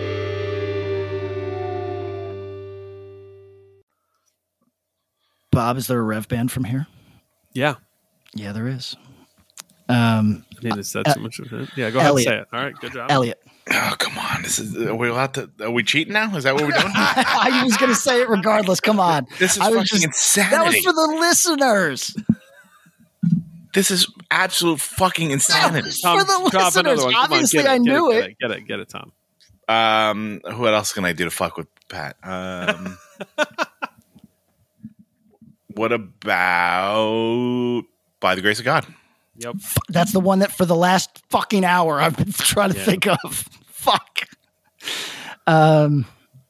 B: Bob, is there a rev band from here?
C: Yeah.
B: Yeah, there is. Um,
C: I mean, is that too much of it? Yeah. Go ahead and
B: Elliot.
C: say it. All right. Good job.
B: Elliot.
D: Oh, come on. This is are we allowed to are we cheating now? Is that what we're doing?
B: I was going to say it regardless. Come on.
D: This is
B: I was
D: fucking
B: just- That was
D: insanity.
B: for the listeners.
D: This is absolute fucking insanity.
C: Tom,
B: for the
C: drop another
B: listeners.
C: one. Come on,
B: Obviously,
C: get
B: I
C: get
B: knew
C: Get
B: it.
C: it. Get it. Get it, Tom.
D: Um, what else can I do to fuck with Pat? Um, What about By the Grace of God?
C: Yep.
B: That's the one that for the last fucking hour I've been trying to
C: Yeah.
B: think of. Fuck. Um,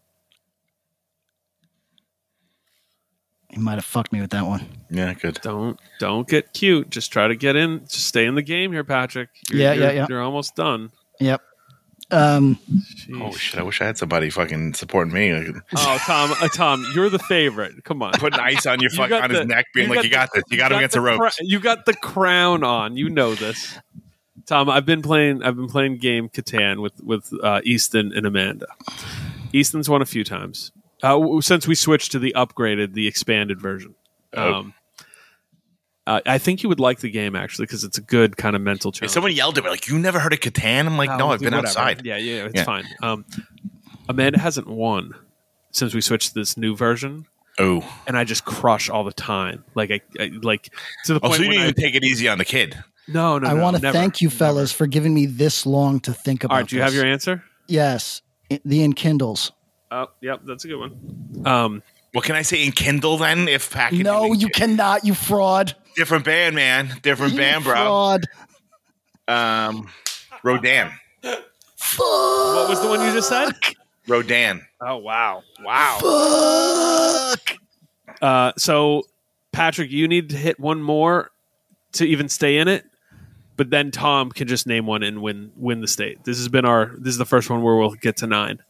B: he might have fucked me with that one.
D: Yeah, good.
C: Don't don't get cute. Just try to get in. Just stay in the game here, Patrick. You're,
B: Yeah,
C: you're,
B: yeah, yeah.
C: You're almost done.
B: Yep. Um,
C: Jeez.
D: Oh shit! I wish I had somebody fucking supporting me. Like,
C: Oh, Tom, uh, Tom, you're the favorite. Come on.
D: putting ice on your
C: You
D: fuck
C: got
D: on his
C: the-
D: neck, being
C: you
D: like,
C: got
D: "You
C: the-
D: got this. You got him against the
C: cra-
D: ropes."
C: you got the crown on. You know this, Tom. I've been playing. I've been playing game Catan with with uh, Easton and Amanda. Easton's won a few times uh, w- since we switched to the upgraded, the expanded version.
D: Oh.
C: Um, uh, I think you would like the game actually because it's a good kind of mental
D: If
C: challenge.
D: someone yelled at me like, "You never heard of Catan?" I'm like, "No, I've been
C: whatever.
D: outside."
C: Yeah, yeah, it's
D: Yeah.
C: fine. Um, Amanda hasn't won since we switched to this new version.
D: Oh,
C: And I just crush all the time. Like I, I like to the
D: oh,
C: point
D: so you
C: when
D: didn't
C: I,
D: even take it easy on the kid.
C: no, no,
B: I
C: no,
B: want to
C: never,
B: thank you,
C: never.
B: fellas, for giving me this long to think about.
C: All right, do you have
B: this.
C: your answer?
B: Yes, I- the Enkindles.
C: Oh, yep, that's a good one. Um,
D: What can I say in Kindle then? If packaging,
B: No, you cannot, you fraud.
D: different band, man, different
B: You
D: band, bro.
B: fraud.
D: Um, Rodan,
C: what was the one you just said?
D: Rodan.
C: Oh wow, wow.
B: Fuck.
C: Uh, so Patrick, you need to hit one more to even stay in it. But then Tom can just name one and win win the state. This has been our. This is the first one where we'll get to nine.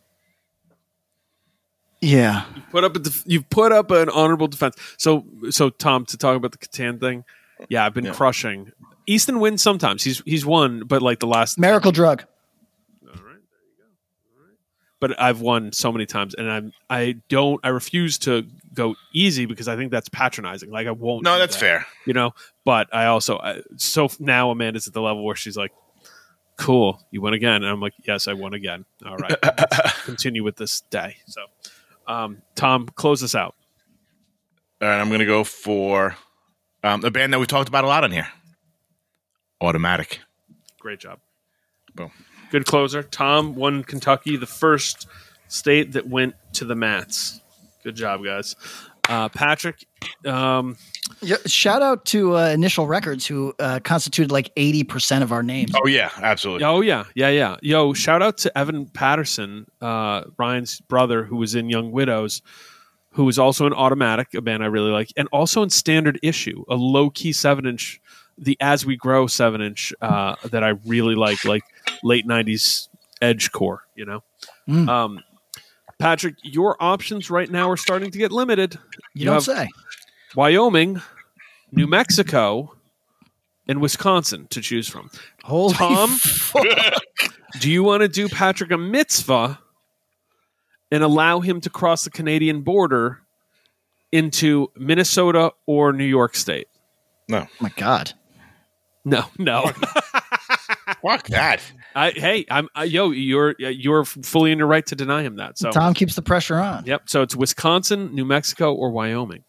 B: Yeah.
C: Put up a def- you've put up an honorable defense. So so Tom, to talk about the Catan thing, yeah, I've been
D: Yeah.
C: crushing. Easton wins sometimes. He's he's won, but like the last
B: Miracle Drug.
C: All right, there you go. All right. But I've won so many times, and I'm I don't I refuse to go easy because I think that's patronizing. Like I won't.
D: No,
C: do
D: that's
C: that,
D: fair.
C: You know, but I also I, so now Amanda's at the level where she's like, "Cool, you won again," and I'm like, "Yes, I won again." All right, let's continue with this day. So, um, Tom, close us out.
D: All right, I'm going to go for um, a band that we talked about a lot on here. Automatic.
C: Great job.
D: Boom.
C: Good closer. Tom won Kentucky, the first state that went to the mats. Good job, guys. Uh, Patrick, um,
B: Yeah, shout out to uh, Initial Records, who uh, constituted like eighty percent of our names.
D: Oh yeah, absolutely.
C: oh yeah, yeah, yeah. Yo, shout out to Evan Patterson, uh, Ryan's brother, who was in Young Widows, who was also in Automatic, a band I really like, and also in Standard Issue, a low key seven inch, the As We Grow seven inch uh, that I really like, like late nineties edge core. You know,
B: Mm.
C: um, Patrick, your options right now are starting to get limited.
B: you don't
C: have
B: say.
C: Wyoming, New Mexico, and Wisconsin to choose from.
B: Holy
C: Tom?
B: fuck.
C: Do you want to do Patrick a mitzvah and allow him to cross the Canadian border into Minnesota or New York State?
D: No,
B: Oh my God.
C: No, no.
D: fuck that.
C: I, hey, I'm uh, yo. You're you're fully in your right to deny him that. So,
B: Tom keeps the pressure on.
C: yep. So it's Wisconsin, New Mexico, or Wyoming.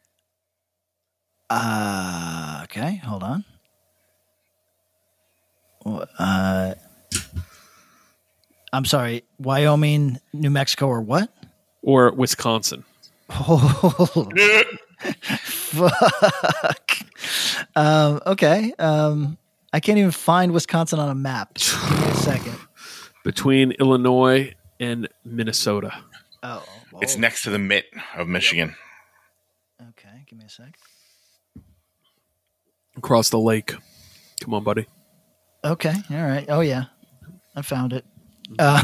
B: Uh, okay, hold on. Uh, I'm sorry, Wyoming, New Mexico, or what?
C: Or Wisconsin.
B: Oh, fuck. Um, okay. Um, I can't even find Wisconsin on a map. Give me a second.
C: Between Illinois and Minnesota.
B: Oh, whoa.
D: It's next to the mitt of Michigan.
B: Okay, give me a sec.
C: Across the lake. Come on, buddy.
B: Okay, all right. Oh yeah, I found it. Uh,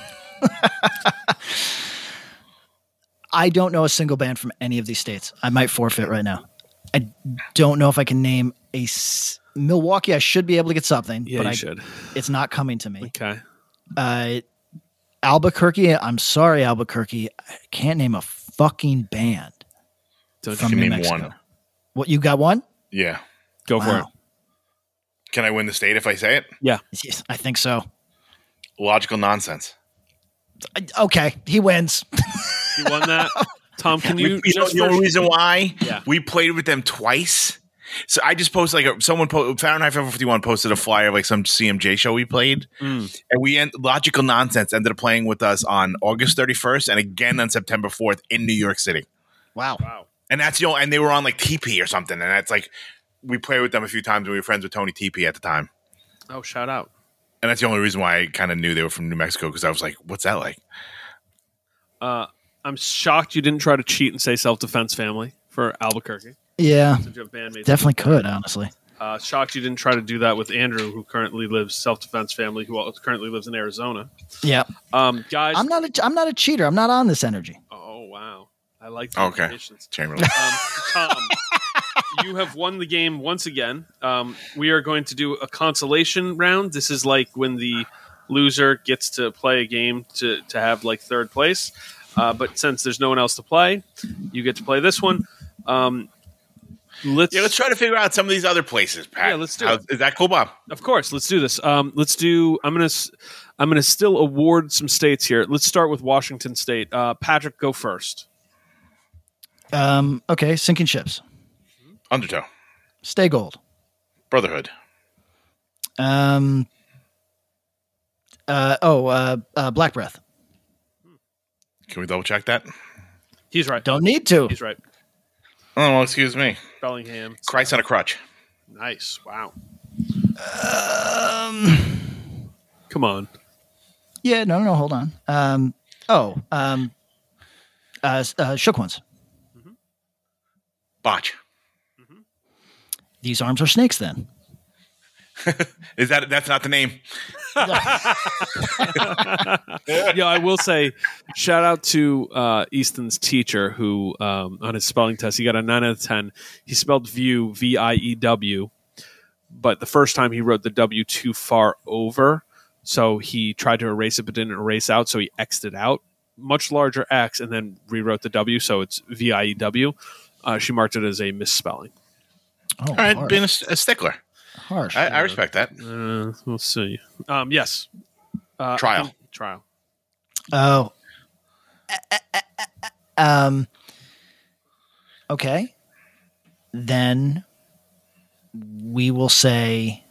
B: I don't know a single band from any of these states. I might forfeit right now. I don't know if I can name a s- Milwaukee. I should be able to get something,
C: Yeah,
B: but
C: you
B: I,
C: should.
B: it's not coming to me.
C: Okay.
B: Uh, Albuquerque. I'm sorry, Albuquerque. I can't name a fucking band
C: Don't
B: from
D: can
B: New
D: name
B: Mexico.
D: one.
B: What, you got one?
D: Yeah.
C: Go for
B: Wow.
C: it.
D: Can I win the state if I say it?
C: Yeah.
B: Yes, I think so.
D: Logical nonsense.
B: I- Okay, he wins.
C: You won that. Tom, can
D: We-
C: you,
D: you know,
C: just
D: the only
C: for-
D: reason why
C: Yeah.
D: we played with them twice. So I just posted like a, someone po- Fahrenheit five fifty-one posted a flyer of like some C M J show we played,
C: Mm.
D: and we end, Logical Nonsense ended up playing with us on August thirty-first and again on September fourth in New York City.
B: Wow.
C: Wow.
D: and that's you know, and they were on like T P or something, and that's like we played with them a few times. when We were friends with Tony T P at the time.
C: Oh, shout out!
D: And that's the only reason why I kind of knew they were from New Mexico because I was like, "What's that like?"
C: Uh, I'm shocked you didn't try to cheat and say self-defense family for Albuquerque.
B: Yeah,
C: Since you have bandmates.
B: definitely could, honestly.
C: Uh, shocked you didn't try to do that with Andrew, who currently lives self-defense family, who currently lives in Arizona.
B: Yeah,
C: Um, guys,
B: I'm not. A, I'm not a cheater. I'm not on this energy.
C: oh wow, I like the
D: Okay,
C: implications.
D: Chamberlain.
C: Um, Tom, you have won the game once again. Um, we are going to do a consolation round. This is like when the loser gets to play a game to, to have like third place. Uh, but since there's no one else to play, you get to play this one. Um, let's
D: Yeah, let's try to figure out some of these other places, Pat.
C: Yeah, let's do
D: How-
C: it.
D: Is that cool, Bob?
C: Of course, let's do this. Um, let's do. I'm gonna. s- I'm gonna still award some states here. Let's start with Washington State. Uh, Patrick, go first.
B: Um, okay, sinking ships.
D: Undertow,
B: Stay gold.
D: Brotherhood,
B: Um. Uh. Oh. Uh. uh Black breath.
D: can we double check that?
C: He's right.
B: Don't need to.
C: He's right.
D: Oh, well, excuse me.
C: Bellingham.
D: Christ on a crutch.
C: Nice. Wow.
B: Um.
C: Come on.
B: Yeah. No. No. Hold on. Um. Oh. Um. Uh. s- uh shook ones.
D: Botch.
B: These arms are snakes. Then.
D: Is that that's not the name?
C: Yeah, I will say, shout out to uh, Easton's teacher who, um, on his spelling test, he got a nine out of ten. He spelled view, V I E W, but the first time he wrote the W too far over, so he tried to erase it but didn't erase out, so he X'd it out. Much larger X, and then rewrote the W, so it's V I E W. Uh, she marked it as a misspelling.
B: Oh.
D: All right,
B: harsh.
D: being a, a stickler.
B: harsh.
D: I, I respect that.
C: Uh, we'll see. Um, yes. Uh,
D: Trial.
C: Trial.
B: Oh. Um. Okay. Then we will say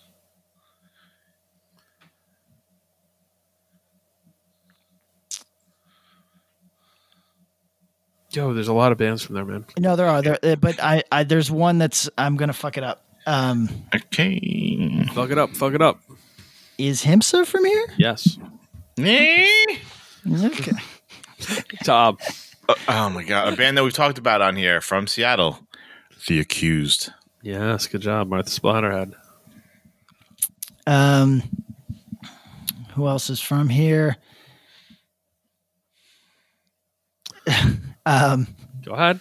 C: Yo, there's a lot of bands from there, man.
B: no. There are there, uh, but I, I there's one that's I'm gonna fuck it up. Um,
D: Okay.
C: Fuck it up. Fuck it up.
B: is Himsa from here?
C: Yes.
D: Eh?
B: Okay.
C: Tom.
D: Uh, oh my god, a band that we've talked about on here from Seattle, The Accused.
C: Yes, good job, Martha Splatterhead.
B: Um, who else is from here? um,
C: Go ahead.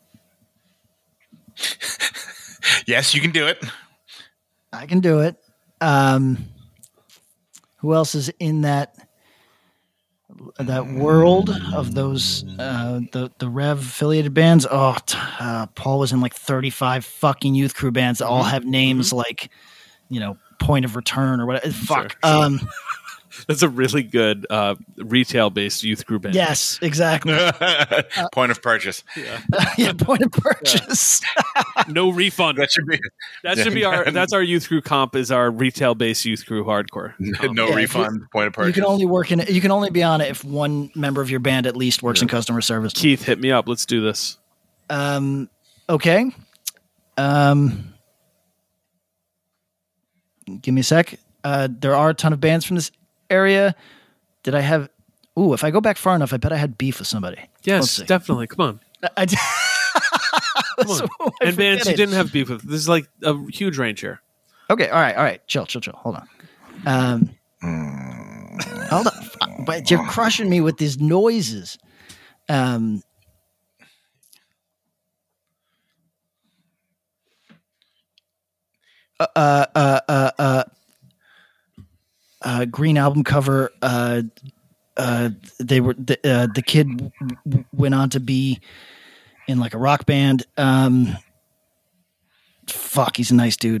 D: Yes, you can do it.
B: I can do it. Um, who else is in that that world of those uh, the the Rev affiliated bands? Oh, t- uh, Paul was in like thirty-five fucking Youth Crew bands that all have names like, you know, Point of Return or whatever. Fuck.
C: Sure, sure.
B: Um,
C: That's a really good uh, retail-based youth group band.
B: yes, exactly.
D: Point of purchase.
B: Yeah, Point of Purchase.
C: No refund.
D: That should be
C: That should be our. That's our youth crew comp. Is our retail-based youth crew hardcore. Um,
D: no
B: Yeah,
D: refund. Point of
B: You
D: purchase.
B: can only work in. You can only be on it if one member of your band at least works in customer service.
C: Keith, hit me up. Let's do this.
B: Um. Okay. Um. Give me a sec. Uh, there are a ton of bands from this area. Did I have? Ooh, if I go back far enough, I bet I had beef with somebody. Let's
C: Yes,
B: see.
C: definitely. Come on.
B: I did.
C: Come on.
B: I
C: And bands you
B: forget it.
C: didn't have beef with. This is like a huge range here.
B: Okay. All right. All right. Chill. Chill. Chill. Hold on. Um. Hold on. Fuck, but you're crushing me with these noises. Um. Uh. Uh. Uh. Uh. uh uh, green album cover. Uh, uh, they were the, uh, the kid w- w- went on to be in like a rock band. Um, fuck, he's a nice dude.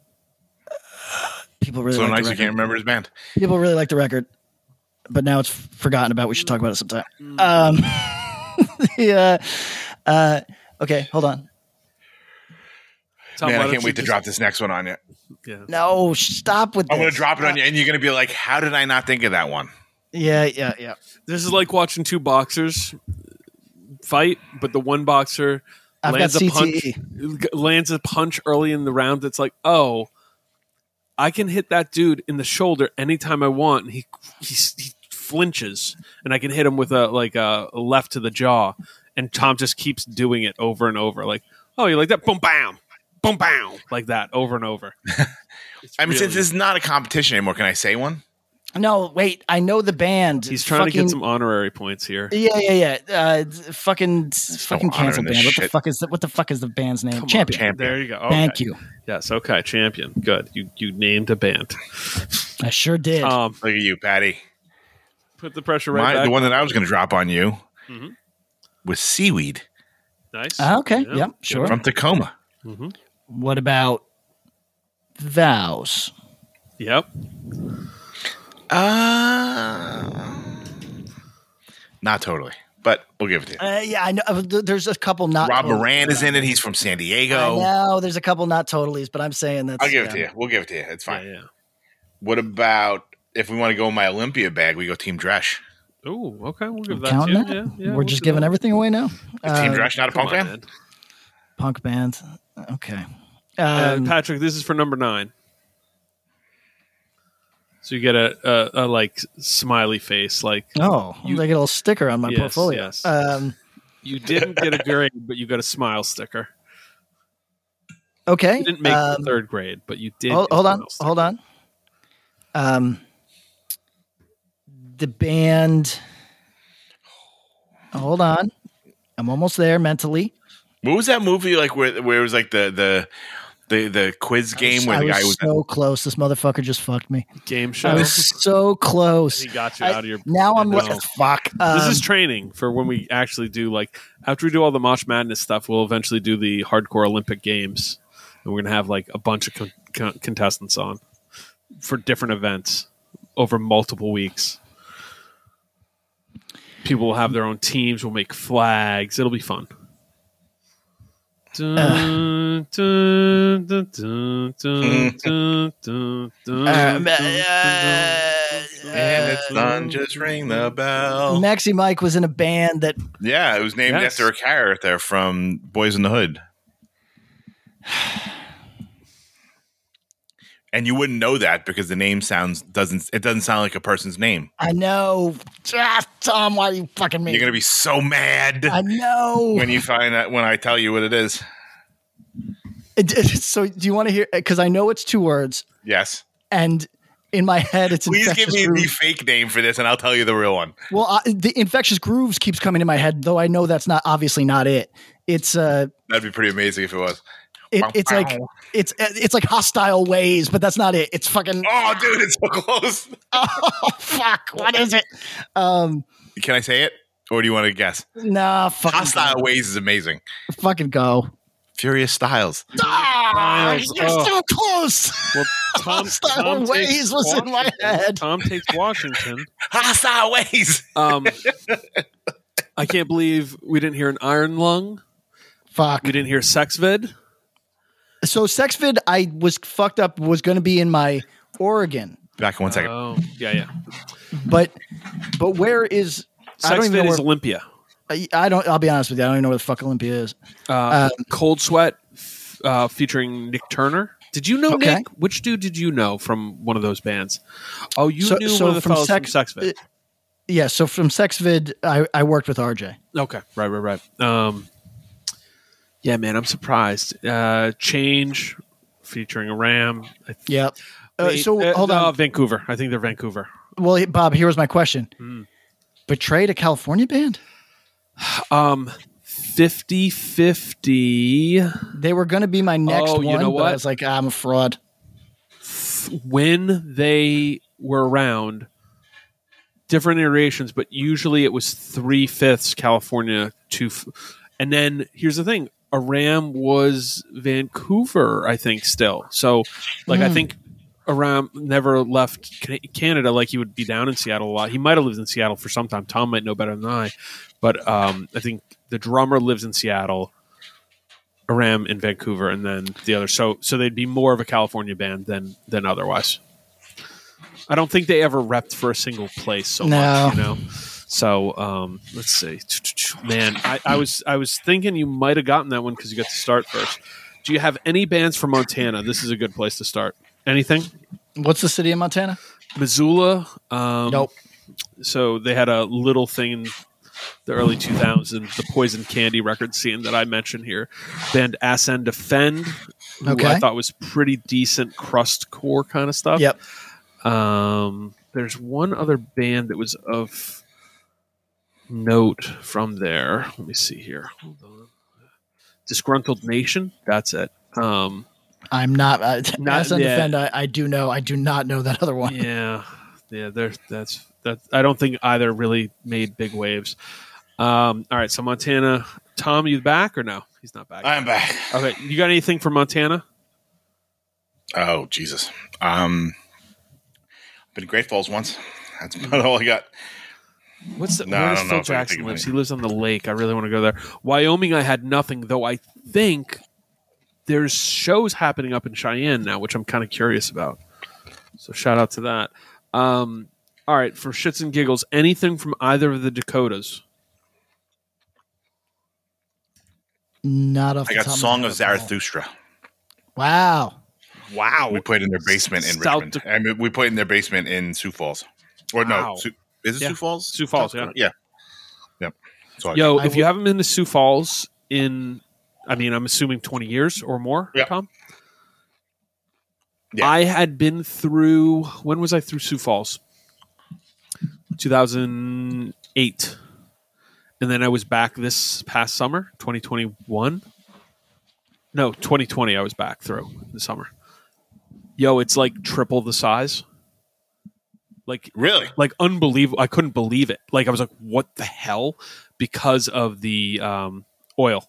B: People really
D: so
B: like
D: nice
B: the
D: you
B: record.
D: can't remember his band.
B: People really like the record, but now it's forgotten about. We should talk about it sometime. Um, yeah. Uh, okay, hold on.
C: Tom,
D: Man,
C: why
D: I
C: don't
D: can't
C: you
D: wait to
C: just-
D: drop this next one on you.
C: Yeah.
B: No, stop with
D: I'm
B: this.
D: going to drop it on you, and you're going to be like, how did I not think of that one?
B: Yeah, yeah, yeah.
C: This is like watching two boxers fight, but the one boxer
B: I've
C: lands
B: got
C: a
B: C T E.
C: punch, lands a punch early in the round. That's like, oh, I can hit that dude in the shoulder anytime I want, and he he, he flinches, and I can hit him with a like a left to the jaw, and Tom just keeps doing it over and over. Like, oh, you like that? Boom, bam, boom, bam, like that over and over.
D: I mean,
C: really,
D: since this is not a competition anymore, can I say one?
B: No, wait. I know the band.
C: He's trying
B: fucking,
C: to get some honorary points here.
B: Yeah, yeah, yeah. Uh, fucking, fucking
D: honor
B: cancel
D: in this
B: band. What the
D: shit.
B: fuck is the, what the fuck is the band's name?
C: Come on,
B: Champion.
D: Champion.
C: There you go. Okay.
B: Thank you.
C: Yes. Okay. Champion. Good. You you named a band.
B: I sure did.
C: Um,
D: Look at you, Patty.
C: put the pressure right
D: My,
C: back.
D: the one that I was going to drop on you
C: Mhm.
D: was Seaweed
C: Nice.
B: Ah, okay.
C: Yeah.
B: Yep. Sure.
D: from Tacoma.
B: What about Vows?
C: Yep.
D: Uh, not totally, but we'll give it to you.
B: Uh, yeah, I know. uh, th- There's a couple not.
D: Rob
B: totally-
D: Moran is in it. He's from San
B: I
D: Diego.
B: know. There's a couple not totallys, but I'm saying that's.
D: I'll give it
B: yeah.
D: to you. We'll give it to you. It's
C: Yeah.
D: fine.
C: Yeah.
D: What about if we want to go in my Olympia bag? We go Team Dresch.
C: Oh, okay. We'll give that to
B: Counting
C: you.
B: that?
C: Yeah, yeah,
B: We're
C: we'll
B: just
C: do
B: giving
C: that.
B: everything away now.
D: Is Team
B: Uh,
D: Dresch not a
C: Come
D: punk
C: on,
D: band?
C: man.
B: Punk band. Okay.
C: Uh,
B: Um,
C: Patrick, this is for number nine. So you get a, a, a like smiley face, like
B: oh,
C: you-
B: I get a little sticker on my
C: Yes,
B: portfolio.
C: yes.
B: Um,
C: you didn't get a grade, but you got a smile sticker.
B: okay.
C: You didn't make
B: um,
C: the third grade, but you did.
B: Hold,
C: get a
B: hold on.
C: smile sticker.
B: Hold on. Um, the band. Hold on. I'm almost there mentally.
D: What was that movie like where where it was like the the the, the quiz game where
B: I
D: the
B: was
D: guy was
B: so close. This motherfucker just fucked me.
C: Game show.
B: I was so close.
C: He got you
B: I-
C: out of your.
B: now I'm
C: No.
B: looking. Fuck. Um,
C: This is training for when we actually do like after we do all the Mosh Madness stuff. We'll eventually do the hardcore Olympic Games, and we're gonna have like a bunch of con- con- contestants on for different events over multiple weeks. People will have their own teams. We'll make flags. It'll be fun. Dun, dun, dun, dun, dun, dun, dun, dun,
B: Um,
C: dun,
B: uh,
D: and it's done. Just ring the bell.
B: Maxi Mike was in a band that
D: Yeah, it was named
C: Yes.
D: after a character from Boys in the Hood. And you wouldn't know that because the name sounds doesn't it doesn't sound like a person's name.
B: I know. Ah, Tom, why are you fucking me?
D: You're gonna be so mad
B: I know.
D: when you find out when I tell you what it is.
B: It- it- so, do you want to hear? Because I know it's two words,
D: Yes.
B: and in my head, it's
D: Please give
B: infectious
D: me
B: grooves.
D: the fake name for this, and I'll tell you the real one.
B: Well, uh, the infectious grooves keeps coming in my head, though I know that's not obviously not it. It's uh,
D: That'd be pretty amazing if it was.
B: it, it's like it's it's like hostile ways, but that's not it. It's fucking
D: Oh, dude, it's so close.
B: oh fuck, what is it? Um,
D: Can I say it, or do you want to guess?
B: nah, fucking
D: Hostile
B: go.
D: Ways is amazing.
B: fucking go.
D: Furious Styles.
B: Ah,
C: Styles,
B: you're
C: oh.
B: so close.
C: Well, Tom,
B: Hostile
C: Tom
B: Ways
C: takes
B: was in my
C: Washington.
B: head.
C: Tom takes Washington.
D: Hostile Ways.
C: Um, I can't believe we didn't hear an Iron Lung.
B: Fuck.
C: We didn't hear Sexvid.
B: So Sexvid, I was fucked up. Was going to be in my Oregon,
D: Back in one second.
C: Oh, yeah, yeah.
B: but but where is? I don't even
C: Sexvid
B: know
C: is
B: where.
C: Olympia.
B: I, I don't. I'll be honest with you. I don't even know where the fuck Olympia is.
C: Uh, Cold Sweat f- uh, featuring Nick Turner. Did you know
B: Okay.
C: Nick? Which dude did you know from one of those bands? Oh, you
B: So-
C: knew
B: so
C: one of the
B: from
C: fellows
B: Sex-
C: from Sexvid.
B: Yeah. So from Sexvid, I, I worked with R J.
C: Okay, right, right, right. Um, yeah, man, I'm surprised. Uh, Change featuring a Ram. I th-
B: Yep. Uh,
C: wait,
B: so
C: uh,
B: hold
C: no,
B: on.
C: Vancouver. I think they're Vancouver.
B: Well, Bob, here was my question.
C: Hmm.
B: Betrayed a California band?
C: Um, fifty-fifty.
B: They were going to be my next
C: Oh,
B: one,
C: you know
B: but I
C: what?
B: was like, I'm a fraud.
C: When they were around, different iterations, but usually it was three fifths California, two. F- and then here's the thing: Aram was Vancouver, I think, still. So, like, I
B: Mm.
C: think Aram never left Can- Canada. Like, he would be down in Seattle a lot. He might have lived in Seattle for some time. Tom might know better than I, but um, I think the drummer lives in Seattle. Aram in Vancouver, and then the other. So, so they'd be more of a California band than than otherwise. I don't think they ever repped for a single place so
B: No.
C: much, you know. So um, let's see, man. I, I was I was thinking you might have gotten that one because you got to start first. Do you have any bands from Montana? This is a good place to start. Anything?
B: What's the city of Montana?
C: Missoula. Um,
B: Nope.
C: So they had a little thing in the early two thousands, the Poison Candy record scene that I mentioned here. Band Ascend Defend, who
B: Okay.
C: I thought was pretty decent crust core kind of stuff.
B: Yep.
C: Um, there's one other band that was of note from there. Let me see here. Hold on. Disgruntled Nation. That's it. Um,
B: I'm not. Uh,
C: Not-
B: Ascend
C: yeah.
B: Defend. I, I do know. I do not know that other one.
C: yeah, yeah. There's that's that. I don't think either really made big waves. Um, all right, so Montana. Tom, you back or no? He's not back.
D: I'm back.
C: Okay, you got anything for Montana?
D: Oh Jesus. Um, been to Great Falls once. That's about all I got.
C: What's the,
D: No,
C: where
D: I
C: does
D: don't know
C: Phil
D: if I can
C: Jackson
D: think of
C: lives?
D: any.
C: He lives on the lake. I really want to go there. Wyoming, I had nothing, though. I think there's shows happening up in Cheyenne now, which I'm kind of curious about. So shout out to that. Um, all right, for shits and giggles, anything from either of the Dakotas?
B: Not off.
D: I
B: the
D: got
B: top
D: Song
B: my
D: of
B: head.
D: Zarathustra.
B: Wow.
C: Wow.
D: We played in their basement in
C: South
D: Richmond. I mean, we played in their basement in Sioux Falls. Or
C: Wow.
D: no, Sioux, is it
C: Yeah.
D: Sioux Falls?
C: Sioux Falls, yeah.
D: Yeah. Yep. So I-
C: Yo,
B: I
C: if you
B: will-
C: haven't been to Sioux Falls in, I mean, I'm assuming twenty years or more,
D: Yeah.
C: Tom?
D: Yeah.
C: I had been through, when was I through Sioux Falls? two thousand eight. And then I was back this past summer, twenty twenty-one. No, twenty twenty I was back through the summer. Yo, it's like triple the size. Like
D: really?
C: like unbelievable. I couldn't believe it. Like I was like, what the hell? Because of the um, oil,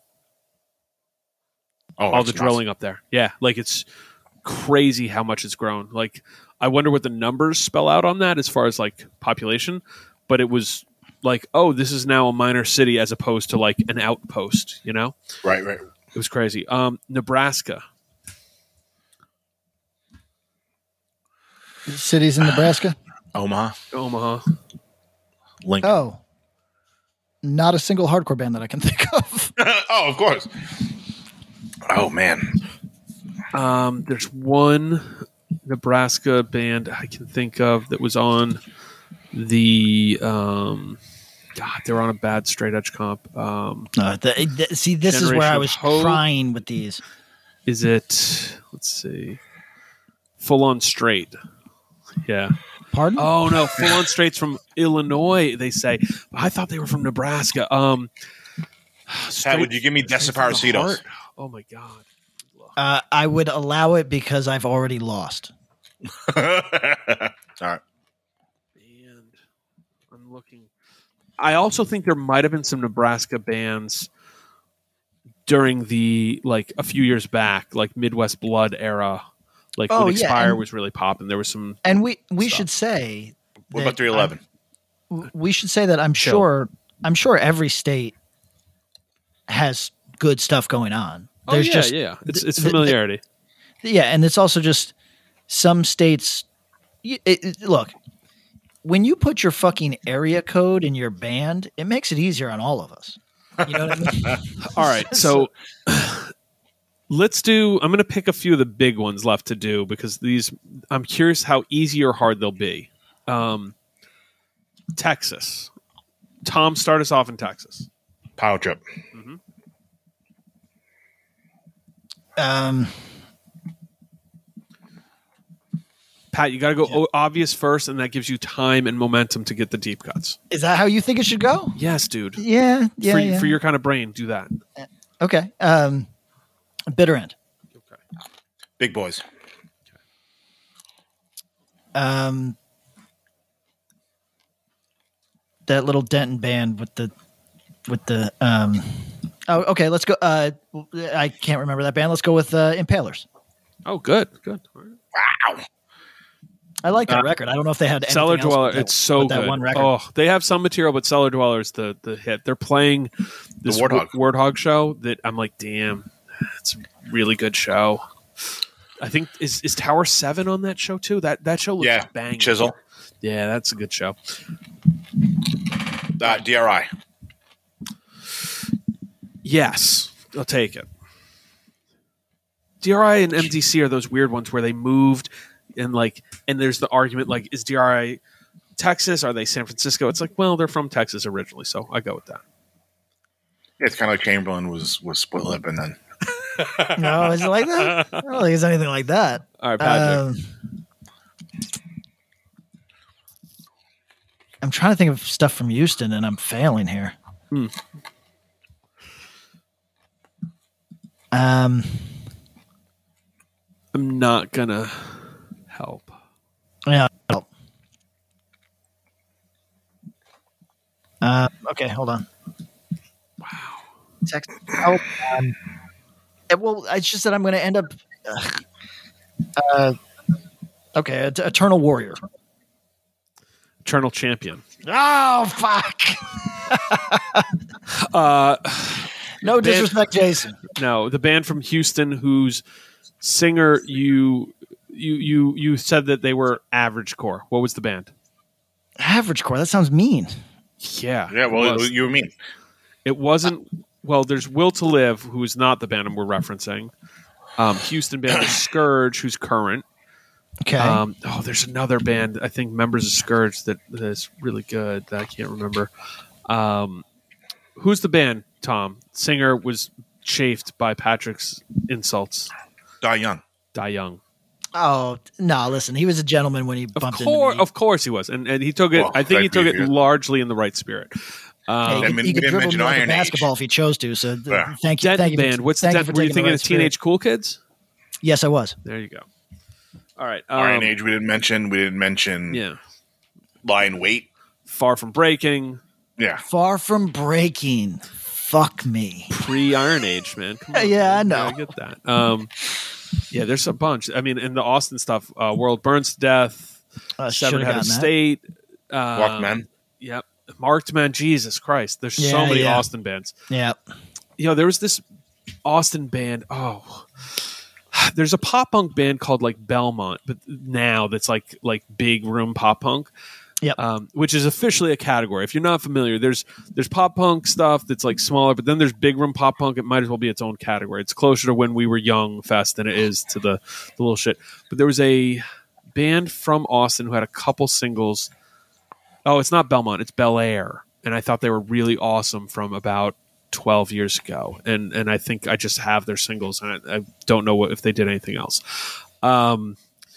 D: Oh,
C: all the
D: that's
C: drilling up there. Yeah, like it's crazy how much it's grown. Like I wonder what the numbers spell out on that as far as like population. But it was like, oh, this is now a minor city as opposed to like an outpost. You know,
D: awesome. Right, right.
C: it was crazy. Um, Nebraska.
B: Cities in Nebraska.
D: Omaha.
C: Omaha.
D: Lincoln.
B: Oh. Not a single hardcore band that I can think of.
D: Oh, of course. Oh, man.
C: Um, there's one Nebraska band I can think of that was on the um, God, they were on a bad straight edge comp. Um,
B: Uh, the, the- see, this is where
C: Generation
B: I
C: of
B: was
C: Hope.
B: trying with these.
C: is it? Let's see. Full on straight. Yeah.
B: Pardon?
C: Oh no, Full on straight's from Illinois. They say. I thought they were from Nebraska. Um,
D: Pat, would you give me
C: Straight from the
D: Desaparecidos?
C: Heart. Oh my god.
B: Uh, I would allow it because I've already lost.
D: All right.
C: And I'm looking. I also think there might have been some Nebraska bands during the like a few years back, like Midwest Blood era. Like
B: Oh,
C: when
B: yeah,
C: Expire
B: and-
C: was really popping. There was some.
B: And we, we
C: Stuff.
B: should say
D: What
B: that
D: about three eleven?
B: I'm- we should say that I'm
C: Chill.
B: sure I'm sure every state has good stuff going on.
C: Oh
B: There's
C: yeah,
B: just
C: yeah. It's it's
B: the- the-
C: familiarity.
B: Yeah, and it's also just some states. y- It, it- look, when you put your fucking area code in your band, it makes it easier on all of us. You know what I mean?
C: All right, so let's do. I'm going to pick a few of the big ones left to do because these. I'm curious how easy or hard they'll be. Um, Texas. Tom, start us off in Texas.
D: Power trip.
B: Um,
C: Pat, you got to go o- obvious first, and that gives you time and momentum to get the deep cuts.
B: is that how you think it should go?
C: Yes, dude.
B: Yeah, yeah,
C: for,
B: yeah.
C: for your kind of brain, do that.
B: Okay. Um, bitter end.
C: Okay.
D: Big boys.
B: Um, that little Denton band with the with the um. Oh, okay. Let's go. Uh, I can't remember that band. Let's go with uh, Impalers.
C: Oh, good, good. All right.
D: Wow.
B: I like that
C: Uh,
B: record. I don't know if they had anything
C: Cellar
B: else
C: Dweller,
B: but that-
C: it's so
B: but that
C: good.
B: one record.
C: Oh, they have some material, but Cellar Dweller is the the hit. They're playing this
D: The Warthog.
C: Wa- Warthog show that I'm like, damn, it's a really good show. I think is is Tower Seven on that show too. That that show looks
D: Yeah.
C: bang.
D: Chisel.
C: Yeah, that's a good show.
D: Uh, D R I.
C: Yes, I'll take it. D R I and M D C are those weird ones where they moved and like, and there's the argument like, is D R I Texas? Are they San Francisco? It's like, well, they're from Texas originally, so I go with that.
D: Yeah, it's kind of like Chamberlain was was split lip and then.
B: No, is it like that? I don't think it's anything like that.
C: All right, Patrick.
B: Um, I'm trying to think of stuff from Houston, and I'm failing here.
C: Hmm.
B: Um,
C: I'm not gonna help.
B: yeah. Help. Uh, okay, hold on.
C: Wow.
B: Text help. Um, it- well, it's just that I'm going to end up. Uh, uh, okay, Et- Eternal Warrior.
C: Eternal Champion.
B: Oh fuck!
C: Uh,
B: No disrespect, Jason.
C: no, the band from Houston whose singer you you you you said that they were average core. What was the band?
B: Average core. That sounds mean.
C: Yeah.
D: Yeah,
C: it
D: well,
C: was.
D: you mean.
C: It wasn't. Well, there's Will to Live, who is not the band we're referencing. Um, Houston band is Scourge, who's current.
B: Okay.
C: Um, oh, there's another band, I think, members of Scourge that, that is really good that I can't remember. Um, who's the band, Tom? Singer was chafed by Patrick's insults.
D: Die Young.
C: Die Young.
B: oh no! Listen, he was a gentleman when he
C: Of
B: bumped
C: course,
B: into me.
C: of course he was, and and he took it.
D: Well,
C: I think he
D: thank
C: took
D: you,
C: it
D: yeah.
C: largely in the right spirit.
B: Yeah,
C: Um,
B: he
D: I
B: could,
D: mean,
B: he
D: we
B: could
D: didn't
B: dribble
D: mention
B: me like a
D: Iron Age.
B: basketball if he chose to. So th-
D: Yeah.
B: thank you,
C: Denton
B: thank you,
C: band. What's the
B: thank you
C: Denton?
B: for
C: Were you
B: taking the
C: thinking
B: right
C: of Teenage
B: spirit.
C: Cool Kids?
B: Yes, I was.
C: There you go. All right. Um,
D: Iron Age, we didn't mention. We didn't mention
C: Yeah.
D: Lie in Wait.
C: Far from Breaking.
D: Yeah.
B: Far from breaking. Fuck me.
C: Pre Iron Age, man. Come on,
B: Yeah,
C: man.
B: I know.
C: I get that. Um, yeah, there's a bunch. I mean, in the Austin stuff, uh, World Burns to Death,
B: Uh,
C: Severed
B: should've
C: Head of
B: gotten that.
C: State, uh,
D: Walk Men.
C: Yep, Marked Men. Jesus Christ, there's so
B: Yeah,
C: many
B: yeah.
C: Austin bands.
B: Yeah.
C: You know, there was this Austin band. Oh, there's a pop punk band called like Belmont, but now that's like like big room pop punk.
B: Yep.
C: Um, which is officially a category. If you're not familiar, there's there's pop punk stuff that's like smaller, but then there's big room pop punk. It might as well be its own category. It's closer to When We Were Young Fest than it is to the, the little shit. But there was a band from Austin who had a couple singles. Oh, it's not Belmont, it's Bel Air. And I thought they were really awesome from about twelve years ago. And and I think I just have their singles, and I, I don't know what, if they did anything else. Um,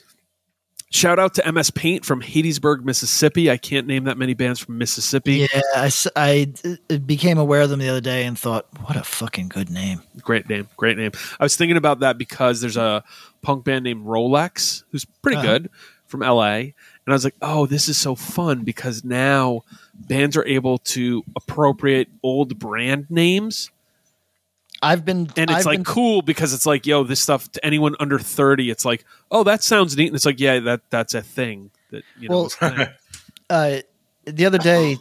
C: shout out to M S Paint from Hattiesburg, Mississippi. I can't name that many bands from Mississippi.
B: Yeah, I, s- I, uh, became aware of them the other day and thought, what a fucking good name.
C: Great name. Great name. I was thinking about that because there's a punk band named Rolex who's pretty
B: Uh-huh.
C: good from L A. And I was like, oh, this is so fun because now bands are able to appropriate old brand names.
B: I've been,
C: And it's
B: I've
C: like
B: been,
C: cool because it's like, yo, this stuff to anyone under thirty, it's like, oh, that sounds neat. And it's like, yeah, that that's a thing that, you know,
B: Well,
C: is a thing.
B: uh, the other day,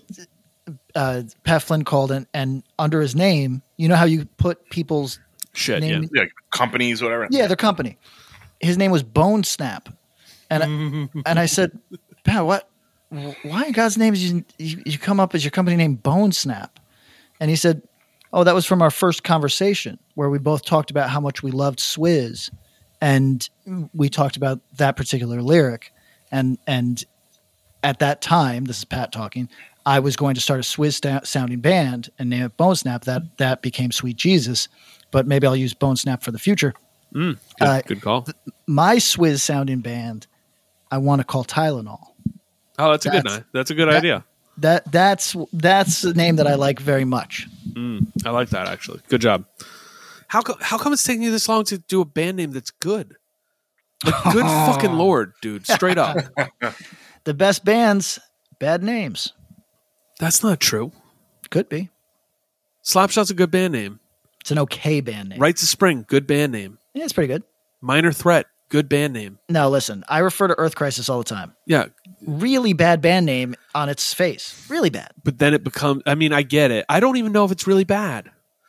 B: uh, Pat Flynn called in, and under his name, you know how you put people's
C: Shit,
B: name,
C: yeah.
D: Yeah, companies, whatever.
B: yeah, their company. His name was Bone Snap, and I, and I said, Pat, what? Why in God's name is you, you you come up as your company name Bone Snap? And he said, oh, that was from our first conversation where we both talked about how much we loved Swizz, and we talked about that particular lyric, and and at that time, this is Pat talking, I was going to start a Swizz sta- sounding band and name it Bone Snap. That that became Sweet Jesus, but maybe I'll use Bone Snap for the future.
C: Mm, good,
B: Uh,
C: good call.
B: My Swizz sounding band, I want to call Tylenol.
C: Oh, that's a good
B: that's-
C: name. That's a good
B: that-
C: idea.
B: That that's that's the name that I like very much.
C: Mm, I like that, actually. Good job. How, co- how come it's taking you this long to do a band name that's good? Like, good fucking Lord, dude. Straight up.
B: The best bands, bad names.
C: That's not true.
B: Could be.
C: Slapshot's a good band name.
B: It's an okay band name.
C: Rites of Spring, good band name.
B: Yeah, it's pretty good.
C: Minor Threat, good band name.
B: No, listen, I refer to Earth Crisis all the time.
C: Yeah,
B: Really bad band name on its face. Really bad.
C: but then it becomes, I mean, I get it. I don't even know if it's really bad.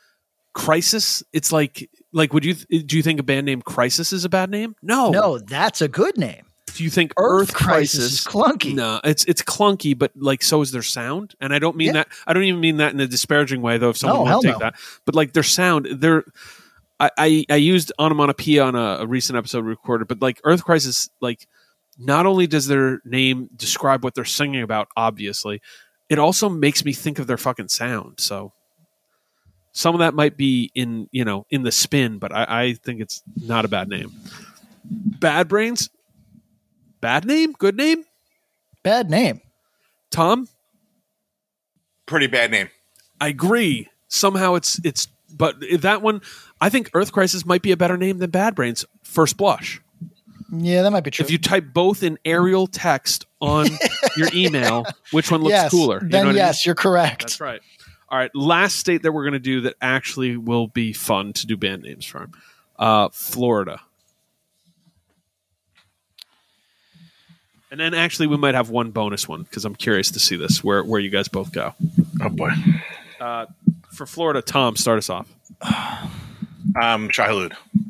C: Crisis, it's like, like, would you, do you think a band named Crisis is a bad name? No.
B: No, that's a good name.
C: if you think
B: Earth
C: Earth,
B: Crisis
C: Crisis,
B: is clunky.
C: No, it's it's clunky, but like so is their sound. And I don't mean
B: Yeah.
C: that. I don't even mean that in a disparaging way, though. If someone
B: No,
C: wants to
B: hell
C: take
B: no.
C: that, but like their sound, they're. I, I I used onomatopoeia on a, a recent episode we recorded, but like Earth Crisis, like not only does their name describe what they're singing about, obviously, it also makes me think of their fucking sound. So some of that might be in you know in the spin, but I, I think it's not a bad name. Bad Brains, bad name, good name.
B: Bad name.
C: Tom,
D: Pretty bad name.
C: I agree. Somehow it's it's, but that one, I think Earth Crisis might be a better name than Bad Brains. First blush.
B: Yeah, that might be true.
C: If you type both in Arial text on your email, which one looks
B: yes,
C: cooler? You
B: then
C: know what I
B: yes,
C: mean?
B: you're correct.
C: That's right. All right, last state that we're going to do that actually will be fun to do band names from, uh, Florida. And then actually we might have one bonus one because I'm curious to see this, where, where you guys both go.
D: Oh boy.
C: Uh, for Florida, Tom, start us off.
D: Um, Shahilud.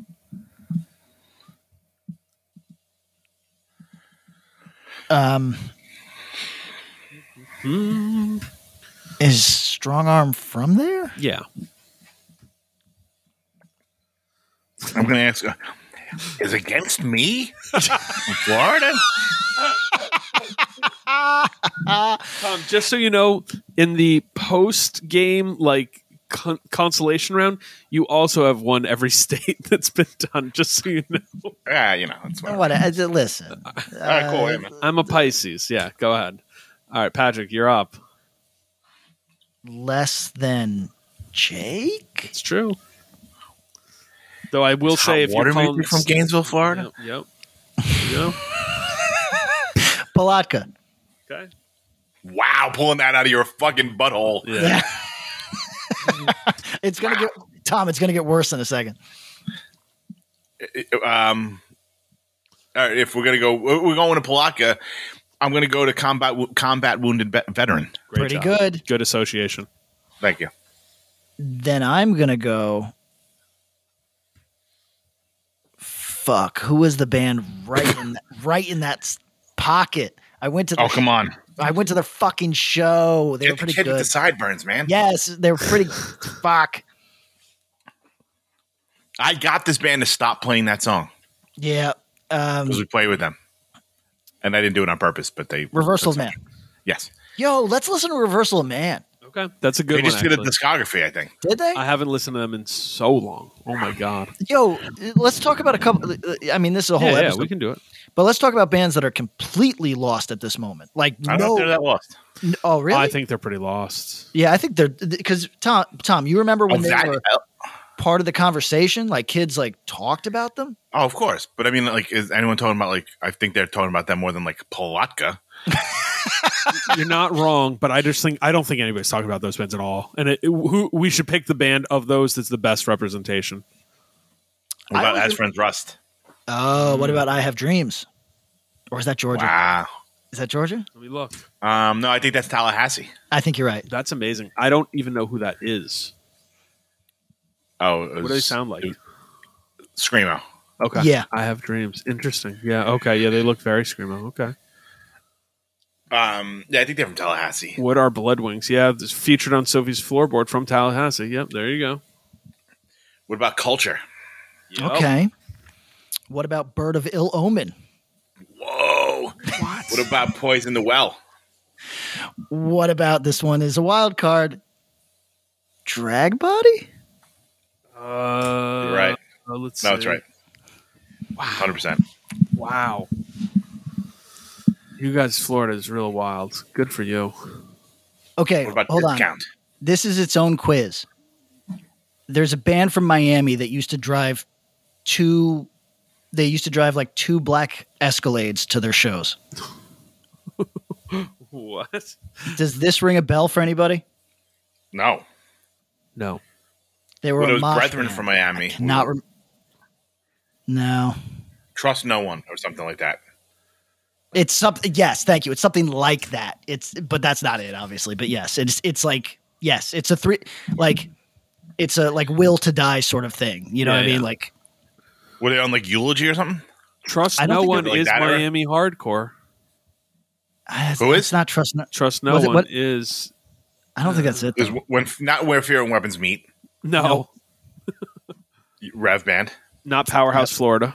B: Um,
C: Mm,
B: is Strong Arm from there?
C: yeah.
D: I'm going to ask. Uh, is Against Me Florida?
C: Tom, just so you know, in the post game like con- consolation round, you also have won every state that's been done. Just so you know,
D: Ah, you know. It's
B: What? I, listen.
D: All right, cool.
B: Uh,
D: Hey, man.
C: I'm a Pisces. Yeah, go ahead. All right, Patrick, you're up.
B: less than Jake?
C: It's true. Though I will say, if
D: Water
C: you're calling
D: from Gainesville, Florida.
C: Yep. Yep. You know?
B: Palatka.
C: Okay.
D: Wow, pulling that out of your fucking butthole.
C: Yeah.
B: It's gonna get Tom. It's gonna get worse in a second.
D: Um, all right, if we're gonna go, we're going to Palatka. I'm gonna go to combat combat wounded vet- veteran.
C: Great
B: Pretty
C: job.
B: good.
C: Good association.
D: Thank you.
B: Then I'm gonna go. Fuck. Who was the band right in right in that s- pocket? I went to. The,
D: Oh, come on.
B: I went to their fucking show. They were
D: Get the
B: pretty
D: kid with
B: good.
D: the sideburns, man.
B: Yes, they were pretty. Fuck.
D: I got this band to stop playing that song
B: Yeah. Um,
D: because we play with them, and I didn't do it on purpose. But they
B: Reversal of
D: that's-
B: Man.
D: Yes,
B: Yo, let's listen to Reversal of Man.
C: Okay, that's a good
D: they
C: one.
D: just did a
C: actually.
D: discography. I think.
B: Did they?
C: I haven't listened to them in so long. Oh my god.
B: Yo, let's talk about a couple. I mean, this is a whole
C: Yeah, yeah,
B: episode,
C: we can do it.
B: but let's talk about bands that are completely lost at this moment. Like,
D: I don't know
B: no.
D: if they're that lost.
B: n- oh, really?
C: I think they're pretty lost.
B: yeah, I think they're because Tom. Tom, you remember when
D: Oh,
B: they
D: that-
B: were part of the conversation? Like, kids like talked about them.
D: oh, of course. But I mean, like, is anyone talking about like? I think they're talking about them more than like Palatka.
C: You're not wrong, but I just think I don't think anybody's talking about those bands at all. And it, it- who we should pick the band of those that's the best representation.
D: What
B: I
D: about
B: don't
D: As
B: think-
D: Friends Rust?
B: Oh, what about I Have Dreams? Or is that Georgia?
D: Wow.
B: Is that Georgia?
C: Let me look.
D: Um, no, I think that's Tallahassee.
B: I think you're right.
C: That's amazing. I don't even know who that is.
D: Oh, it
C: What do
D: was
C: they sound like?
D: Screamo.
C: Okay.
B: Yeah.
C: I have dreams. Interesting. Yeah. Okay. Yeah, they look very screamo. Okay.
D: Um, yeah, I think they're from Tallahassee.
C: What are Blood Wings? Yeah, it's featured on Sophie's floorboard from Tallahassee. Yep. There you go.
D: What about Culture?
C: Yep.
B: Okay. What about Bird of Ill Omen?
D: Whoa. What? What about Poison the Well?
B: What about this one is a wild card? Drag Body?
C: Uh,
D: You're right.
C: uh, let's
D: No,
C: see.
D: that's right.
C: Wow.
D: one hundred percent.
C: Wow. You guys, Florida is real wild. Good for you.
B: Okay,
D: What about
B: hold on.
D: Discount?
B: This is its own quiz. There's a band from Miami that used to drive two. They used to drive like two black Escalades to their shows.
C: What?
B: Does this ring a bell for anybody?
D: No.
C: No.
B: They were
D: Well,
B: a
D: it was
B: mosh
D: Brethren
B: band.
D: from Miami.
B: Not. Rem- no.
D: Trust No One or something like that.
B: It's something. Yes, thank you. It's something like that. It's, but that's not it, obviously. But yes, it's it's like yes, it's a three like it's a like Will to Die sort of thing. You know
C: Yeah,
B: what I mean?
C: yeah.
B: Like
D: Were they on like Eulogy or something?
C: Trust
B: I don't
C: No
B: think
C: One
D: it- like
C: is
D: that era?
C: Miami hardcore.
B: Uh,
D: Who
B: it's
D: is?
B: not trust? No,
C: Trust No
B: Was it
C: One
B: what-
C: is
B: I don't think that's it.
D: Is
B: though.
D: when not where Fear and Weapons meet.
C: no,
B: No.
D: Rev Band.
C: not Powerhouse, Florida.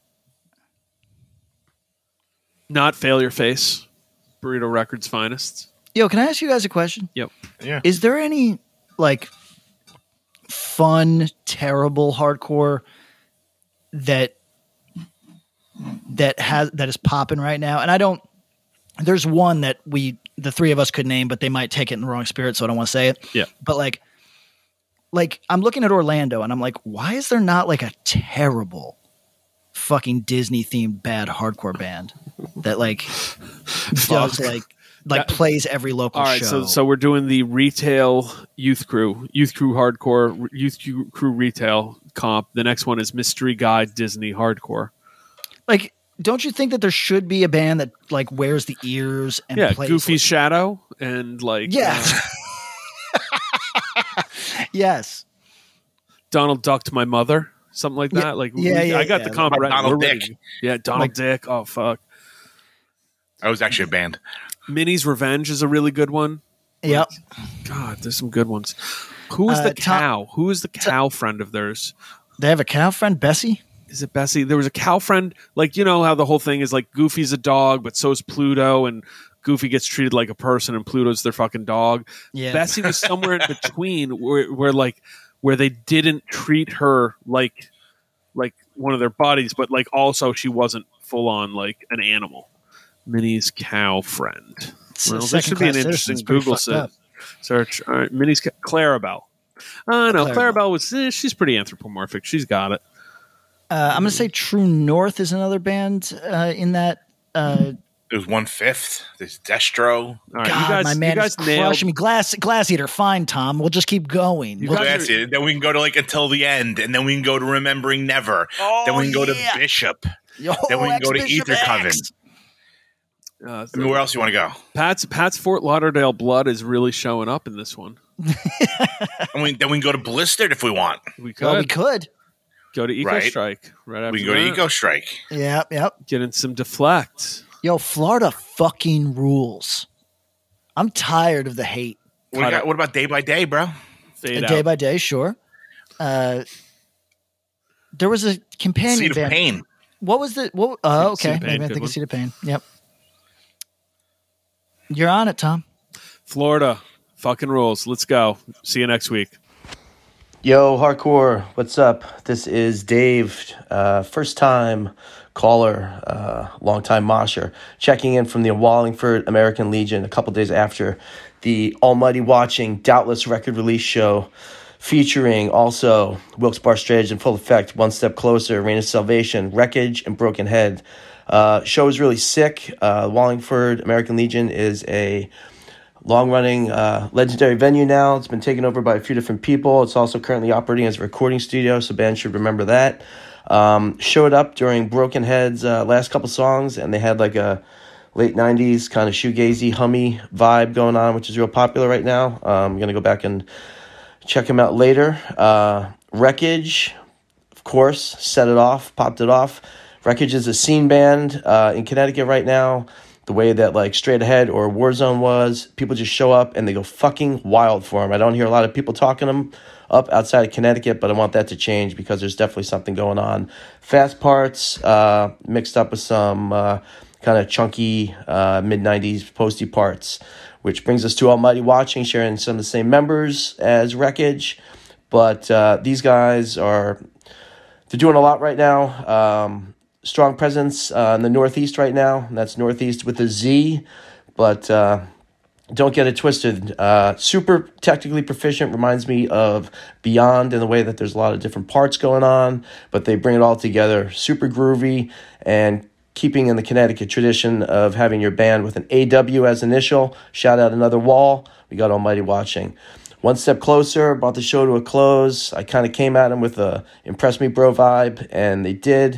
C: Not Failure Face, Burrito Records' finest.
B: Yo, can I ask you guys a question?
C: Yep.
D: Yeah.
B: Is there any like fun, terrible hardcore that that has that is popping right now? And I don't. There's one that we, the three of us, could name, but they might take it in the wrong spirit, so I don't want to say it.
C: Yeah.
B: But like, like I'm looking at Orlando, and I'm like, why is there not like a terrible fucking Disney themed bad hardcore band that like does like like
C: That-
B: plays every local
C: All right,
B: show?
C: so so we're doing the retail youth crew, youth crew hardcore, youth crew retail comp. The next one is Mystery Guide Disney hardcore.
B: Like, don't you think that there should be a band that like wears the ears and
C: Yeah,
B: plays
C: Goofy
B: like-
C: Shadow and like
B: Yeah.
C: uh,
B: yes.
C: Donald Ducked My Mother, something like
B: Yeah,
C: that. Like
B: yeah,
C: we-
B: yeah,
C: I got
B: yeah.
C: the comp
D: Like
C: right.
D: Donald
C: We're ready.
D: Dick.
C: Yeah, Donald
B: Like-
C: Dick. Oh fuck.
D: I was actually a band.
C: Minnie's Revenge is a really good one.
B: Yep.
C: God, there's some good ones. Who is
B: Uh,
C: the
B: Tom-
C: cow? Who is the cow friend of theirs?
B: They have a cow friend, Bessie.
C: Is it Bessie? There was a cow friend. Like, you know how the whole thing is like Goofy's a dog, but so is Pluto, and Goofy gets treated like a person, and Pluto's their fucking dog.
B: Yeah.
C: Bessie was somewhere in between, where, where like where they didn't treat her like like one of their bodies, but like also she wasn't full on like an animal. Minnie's cow friend.
B: It's a
C: Well, this should be an
B: second-class citizen.
C: interesting
B: It's pretty
C: Google
B: fucked
C: se-
B: up.
C: search. All right, Minnie's ca- Clarabelle. Oh no,
B: Clarabelle.
C: Clarabelle was eh, she's pretty anthropomorphic. She's got it.
B: Uh, I'm gonna say True North is another band uh, in that. Uh,
D: There's one fifth. There's Destro.
C: All right,
B: God,
C: you guys,
B: my man
C: you guys
B: is
C: nailed.
B: crushing me. Glass, Glass Eater. Fine, Tom. We'll just keep going.
C: You
B: We'll-
C: guys
D: That's
C: are-
D: it. Then we can go to like Until the End, and then we can go to Remembering Never.
B: Oh,
D: then we can go
B: yeah.
D: to Bishop.
B: Yo,
D: then we can go to
B: Ex-Bishop
D: Ether Coven.
B: X.
C: Uh,
D: I mean, where else you want to go?
C: Pat's Pat's Fort Lauderdale blood is really showing up in this one.
D: I mean, then we can go to Blistered if we want.
C: We could
B: Well, we could.
C: go to Eco
D: Right.
C: Strike right after
D: We can go to
C: that.
D: Eco Strike.
B: Yep, yep.
C: Get in some Deflect.
B: Yo, Florida fucking rules. I'm tired of the hate.
D: What, got, what about Day by Day, bro?
C: Fade
B: Day
C: out.
B: by day, sure. Uh, there was a companion
D: Seed of
B: band.
D: Pain.
B: What was the? What? Oh,
C: Seed
B: okay.
C: of Pain,
B: Maybe I
C: good
B: think
C: one.
B: of Seed of Pain. Yep. You're on it, Tom.
C: Florida. Fucking rules. Let's go. See you next week.
G: Yo, hardcore, what's up? This is Dave, uh, first time caller, uh, long time mosher, checking in from the Wallingford American Legion a couple days after the Almighty Watching Doubtless record release show, featuring also Wilkes-Barre Strategy in full effect, One Step Closer, Reign of Salvation, Wreckage, and Broken Head. Uh, show is really sick. Uh, Wallingford American Legion is a long-running uh, legendary venue now. It's been taken over by a few different people. It's also currently operating as a recording studio, so bands should remember that. Um, showed up during Broken Head's uh, last couple songs, and they had like a late nineties kind of shoegazy, hummy vibe going on, which is real popular right now. Um, I'm going to go back and check them out later. Uh, Wreckage, of course, set it off, popped it off. Wreckage is a scene band uh, in Connecticut right now. The way that like Straight Ahead or Warzone was, people just show up and they go fucking wild for them. I don't hear a lot of people talking them up outside of Connecticut, but I want that to change because there's definitely something going on. Fast parts uh, mixed up with some uh, kind of chunky uh, mid nineties posty parts, which brings us to Almighty Watching, sharing some of the same members as Wreckage. But uh, these guys are, they're doing a lot right now. Um, strong presence uh, in the Northeast right now. That's Northeast with a Z, but uh, don't get it twisted. Uh, super technically proficient, reminds me of Beyond in the way that there's a lot of different parts going on, but they bring it all together. Super groovy and keeping in the Connecticut tradition of having your band with an A W as initial. Shout out Another Wall. We got Almighty Watching. One Step Closer brought the show to a close. I kind of came at them with a Impress Me Bro vibe, and they did.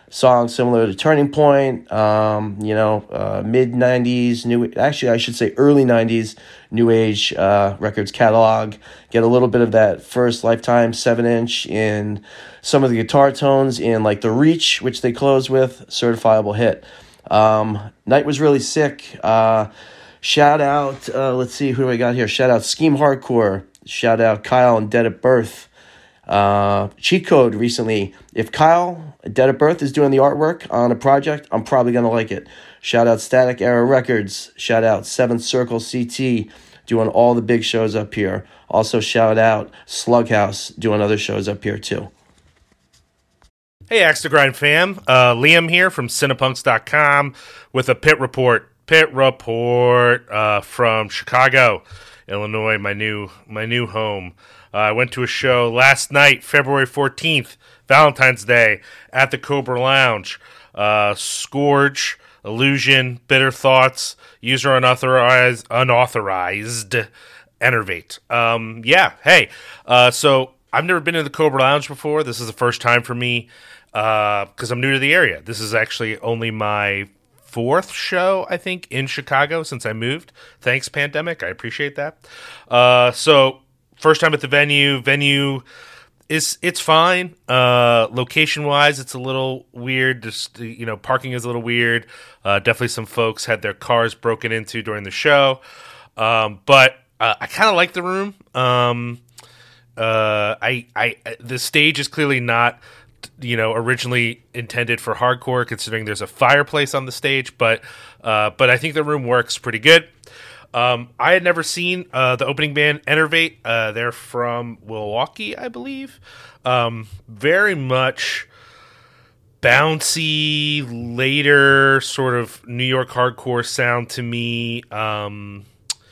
G: song similar to Turning Point, um, you know, uh, mid nineties, new, actually I should say early nineties, new age uh, records catalog. Get a little bit of that first Lifetime seven inch in some of the guitar tones in like The Reach, which they close with, certifiable hit. Um, Night was really sick. Uh, shout out, uh, let's see, who do I got here? Shout out Scheme Hardcore. Shout out Kyle and Dead at Birth. Uh, Cheat Code recently. If Kyle, Dead at Birth, is doing the artwork on a project, I'm probably going to like it. Shout out Static Era Records. Shout out Seventh Circle C T, doing all the big shows up here. Also shout out Slughouse, doing other shows up here too.
H: Hey, Axe to Grind fam. Uh, Liam here from Cinepunks dot com with a pit report. Pit report uh, from Chicago, Illinois, my new my new home. Uh, I went to a show last night, February fourteenth, Valentine's Day, at the Cobra Lounge. Uh, Scourge, Illusion, Bitter Thoughts, User Unauthorized, unauthorized Enervate. Um, yeah, hey, uh, so I've never been to the Cobra Lounge before. This is the first time for me because uh, I'm new to the area. This is actually only my fourth show, I think, in Chicago since I moved. Thanks, pandemic. I appreciate that. Uh, so first time at the venue. Venue is it's fine. Uh, location wise, it's a little weird. Just, you know, parking is a little weird. Uh, definitely some folks had their cars broken into during the show. Um, but uh, I kind of like the room. Um, uh, I, I, the stage is clearly not, you know, originally intended for hardcore, considering there's a fireplace on the stage. But, uh, but I think the room works pretty good. Um, I had never seen uh, the opening band Enervate. Uh, they're from Milwaukee, I believe. Um, very much bouncy, later sort of New York hardcore sound to me. Um,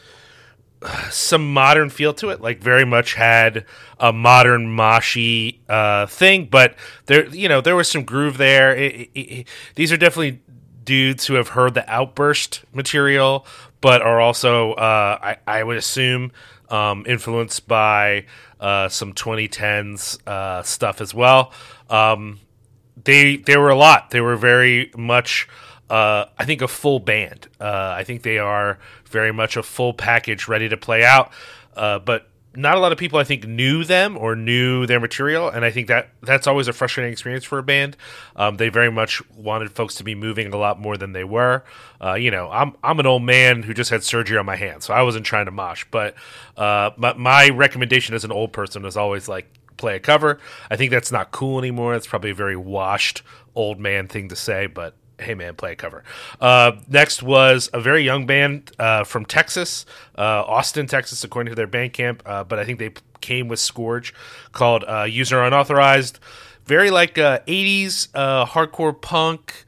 H: some modern feel to it, like very much had a modern moshy uh, thing, but there, you know, there was some groove there. It, it, it, these are definitely dudes who have heard the Outburst material, but are also, uh, I, I would assume, um, influenced by uh, some twenty tens uh, stuff as well. Um, they they were a lot. They were very much, uh, I think, a full band. Uh, I think they are very much a full package ready to play out. Uh, but not a lot of people, I think, knew them or knew their material, and I think that that's always a frustrating experience for a band. Um, they very much wanted folks to be moving a lot more than they were. Uh, you know, I'm I'm an old man who just had surgery on my hand, so I wasn't trying to mosh. But uh, my, my recommendation as an old person is always, like, play a cover. I think that's not cool anymore. It's probably a very washed old man thing to say, but hey man, play a cover. Uh, next was a very young band uh, from Texas, uh, Austin, Texas, according to their Bandcamp, uh, but I think they came with Scourge, called uh, User Unauthorized. Very like uh, eighties uh, hardcore punk,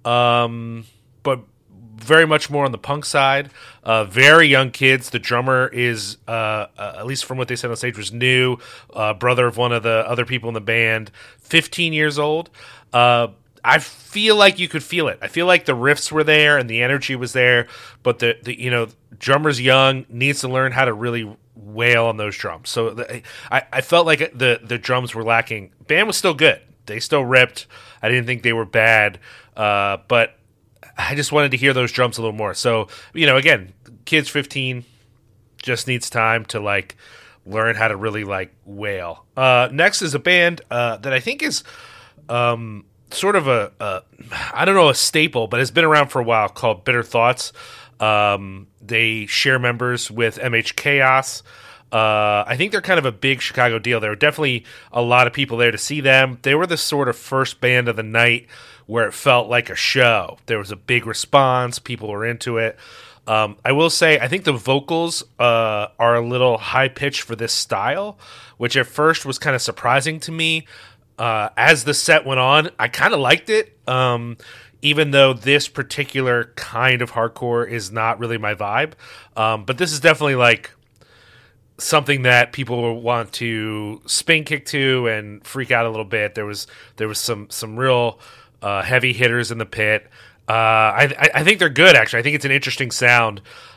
H: um, but very much more on the punk side. Uh, very young kids. The drummer is, uh, uh, at least from what they said on stage, was new, uh, brother of one of the other people in the band, fifteen years old. Uh, I feel like you could feel it. I feel like the riffs were there and the energy was there, but the, the you know, drummer's young, needs to learn how to really wail on those drums. So the, I, I felt like the, the drums were lacking. Band was still good. They still ripped. I didn't think they were bad, uh, but I just wanted to hear those drums a little more. So, you know, again, kids fifteen just needs time to, like, learn how to really, like, wail. Uh, next is a band uh, that I think is... Um, sort of a, a, I don't know, a staple, but has been around for a while, called Bitter Thoughts. Um, they share members with M H Chaos. Uh, I think they're kind of a big Chicago deal. There were definitely a lot of people there to see them. They were the sort of first band of the night where it felt like a show. There was a big response. People were into it. Um, I will say, I think the vocals uh, are a little high-pitched for this style, which at first was kind of surprising to me. Uh, as the set went on, I kind of liked it, um, even though this particular kind of hardcore is not really my vibe. Um, but this is definitely like something that people will want to spin kick to and freak out a little bit. There was there was some some real uh, heavy hitters in the pit. Uh, I, I think they're good, actually. I think it's an interesting sound.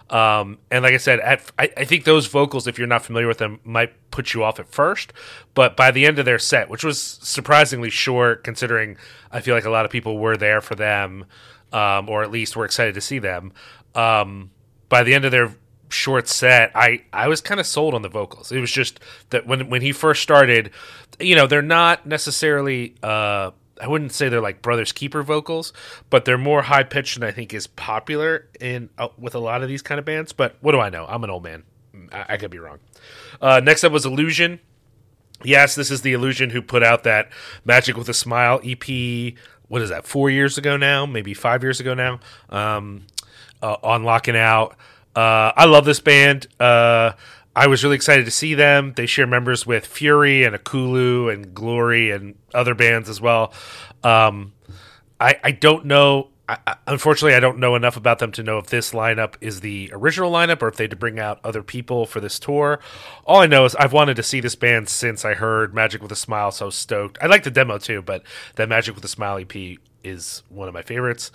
H: Um, and like I said, at, I, I think those vocals, if you're not familiar with them, might put you off at first. But by the end of their set, which was surprisingly short, considering I feel like a lot of people were there for them, um, or at least were excited to see them. Um, by the end of their short set, I, I was kind of sold on the vocals. It was just that when when he first started, you know, they're not necessarily... Uh, I wouldn't say they're like Brothers Keeper vocals, but they're more high pitched than I think is popular in uh, with a lot of these kind of bands. But what do I know? I'm an old man. I, I could be wrong. Uh, next up was Illusion. Yes, this is the Illusion who put out that Magic with a Smile E P. What is that? Four years ago now, maybe five years ago now. Um, uh, on Locking Out. Uh, I love this band. Uh, I was really excited to see them. They share members with Fury and Akulu and Glory and other bands as well. Um, I, I don't know. I, I, unfortunately, I don't know enough about them to know if this lineup is the original lineup or if they had to bring out other people for this tour. All I know is I've wanted to see this band since I heard Magic with a Smile, so stoked. I like the demo too, but that Magic with a Smile E P is one of my favorites.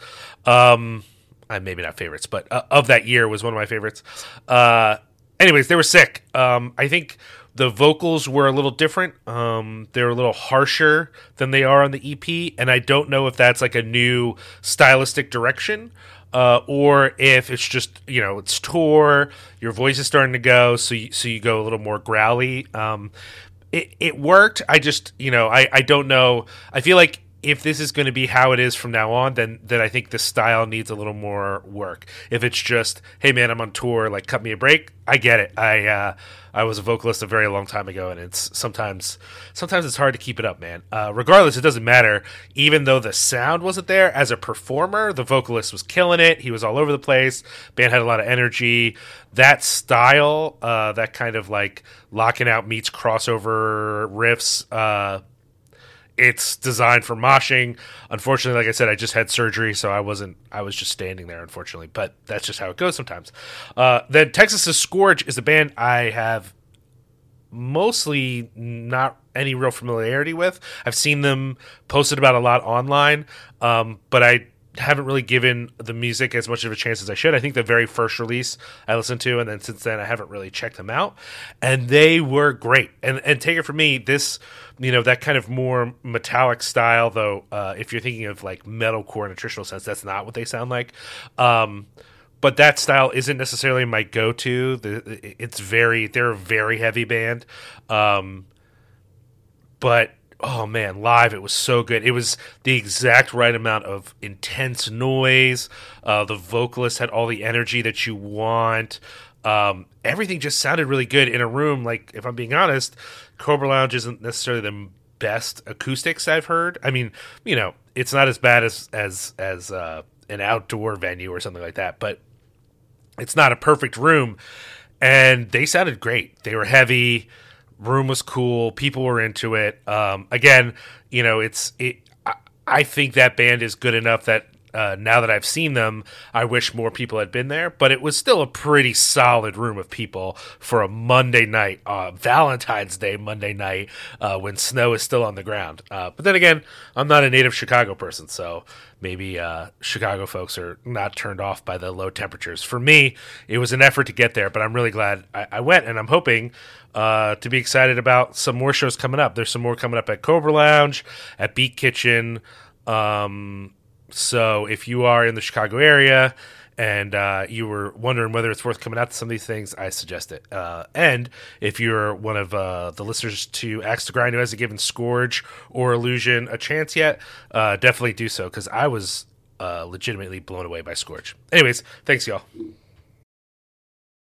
H: Um, uh, maybe not favorites, but uh, of that year was one of my favorites. Uh, Anyways, they were sick. Um, I think the vocals were a little different. Um, they were a little harsher than they are on the E P, and I don't know if that's like a new stylistic direction uh, or if it's just, you know, it's tour, your voice is starting to go, so you, so you go a little more growly. Um, it, it worked. I just, you know, I, I don't know. I feel like if this is going to be how it is from now on, then then I think the style needs a little more work. If it's just, hey man, I'm on tour, like cut me a break, I get it. I uh, I was a vocalist a very long time ago, and it's sometimes sometimes it's hard to keep it up, man. Uh, regardless, it doesn't matter. Even though the sound wasn't there, as a performer, the vocalist was killing it. He was all over the place. Band had a lot of energy. That style, uh, that kind of like Locking Out meets crossover riffs. Uh, It's designed for moshing. Unfortunately, like I said, I just had surgery, so I wasn't. I was just standing there, unfortunately. But that's just how it goes sometimes. Uh, then Texas's Scourge is a band I have mostly not any real familiarity with. I've seen them posted about a lot online, um, but I haven't really given the music as much of a chance as I should. I think the very first release I listened to, and then since then I haven't really checked them out, and they were great. And and take it from me, this, you know, that kind of more metallic style, though, uh, if you're thinking of like metalcore in a traditional sense, that's not what they sound like. Um, but that style isn't necessarily my go-to. The, it's very, they're a very heavy band. Um, but oh man, live, it was so good. It was the exact right amount of intense noise. Uh, the vocalist had all the energy that you want. Um, everything just sounded really good in a room. Like, if I'm being honest, Cobra Lounge isn't necessarily the best acoustics I've heard. I mean, you know, it's not as bad as as as uh, an outdoor venue or something like that, but it's not a perfect room. And they sounded great. They were heavy. Room was cool. People were into it. Um, again, you know, it's it. I, I think that band is good enough that uh, now that I've seen them, I wish more people had been there. But it was still a pretty solid room of people for a Monday night, uh, Valentine's Day Monday night, uh, when snow is still on the ground. Uh, but then again, I'm not a native Chicago person, so maybe uh, Chicago folks are not turned off by the low temperatures. For me, it was an effort to get there, but I'm really glad I, I went, and I'm hoping uh, to be excited about some more shows coming up. There's some more coming up at Cobra Lounge, at Beat Kitchen. Um, so if you are in the Chicago area and uh, you were wondering whether it's worth coming out to some of these things, I suggest it. Uh, and if you're one of uh, the listeners to Axe to Grind who hasn't given Scourge or Illusion a chance yet, uh, definitely do so, because I was uh, legitimately blown away by Scourge. Anyways, thanks, y'all.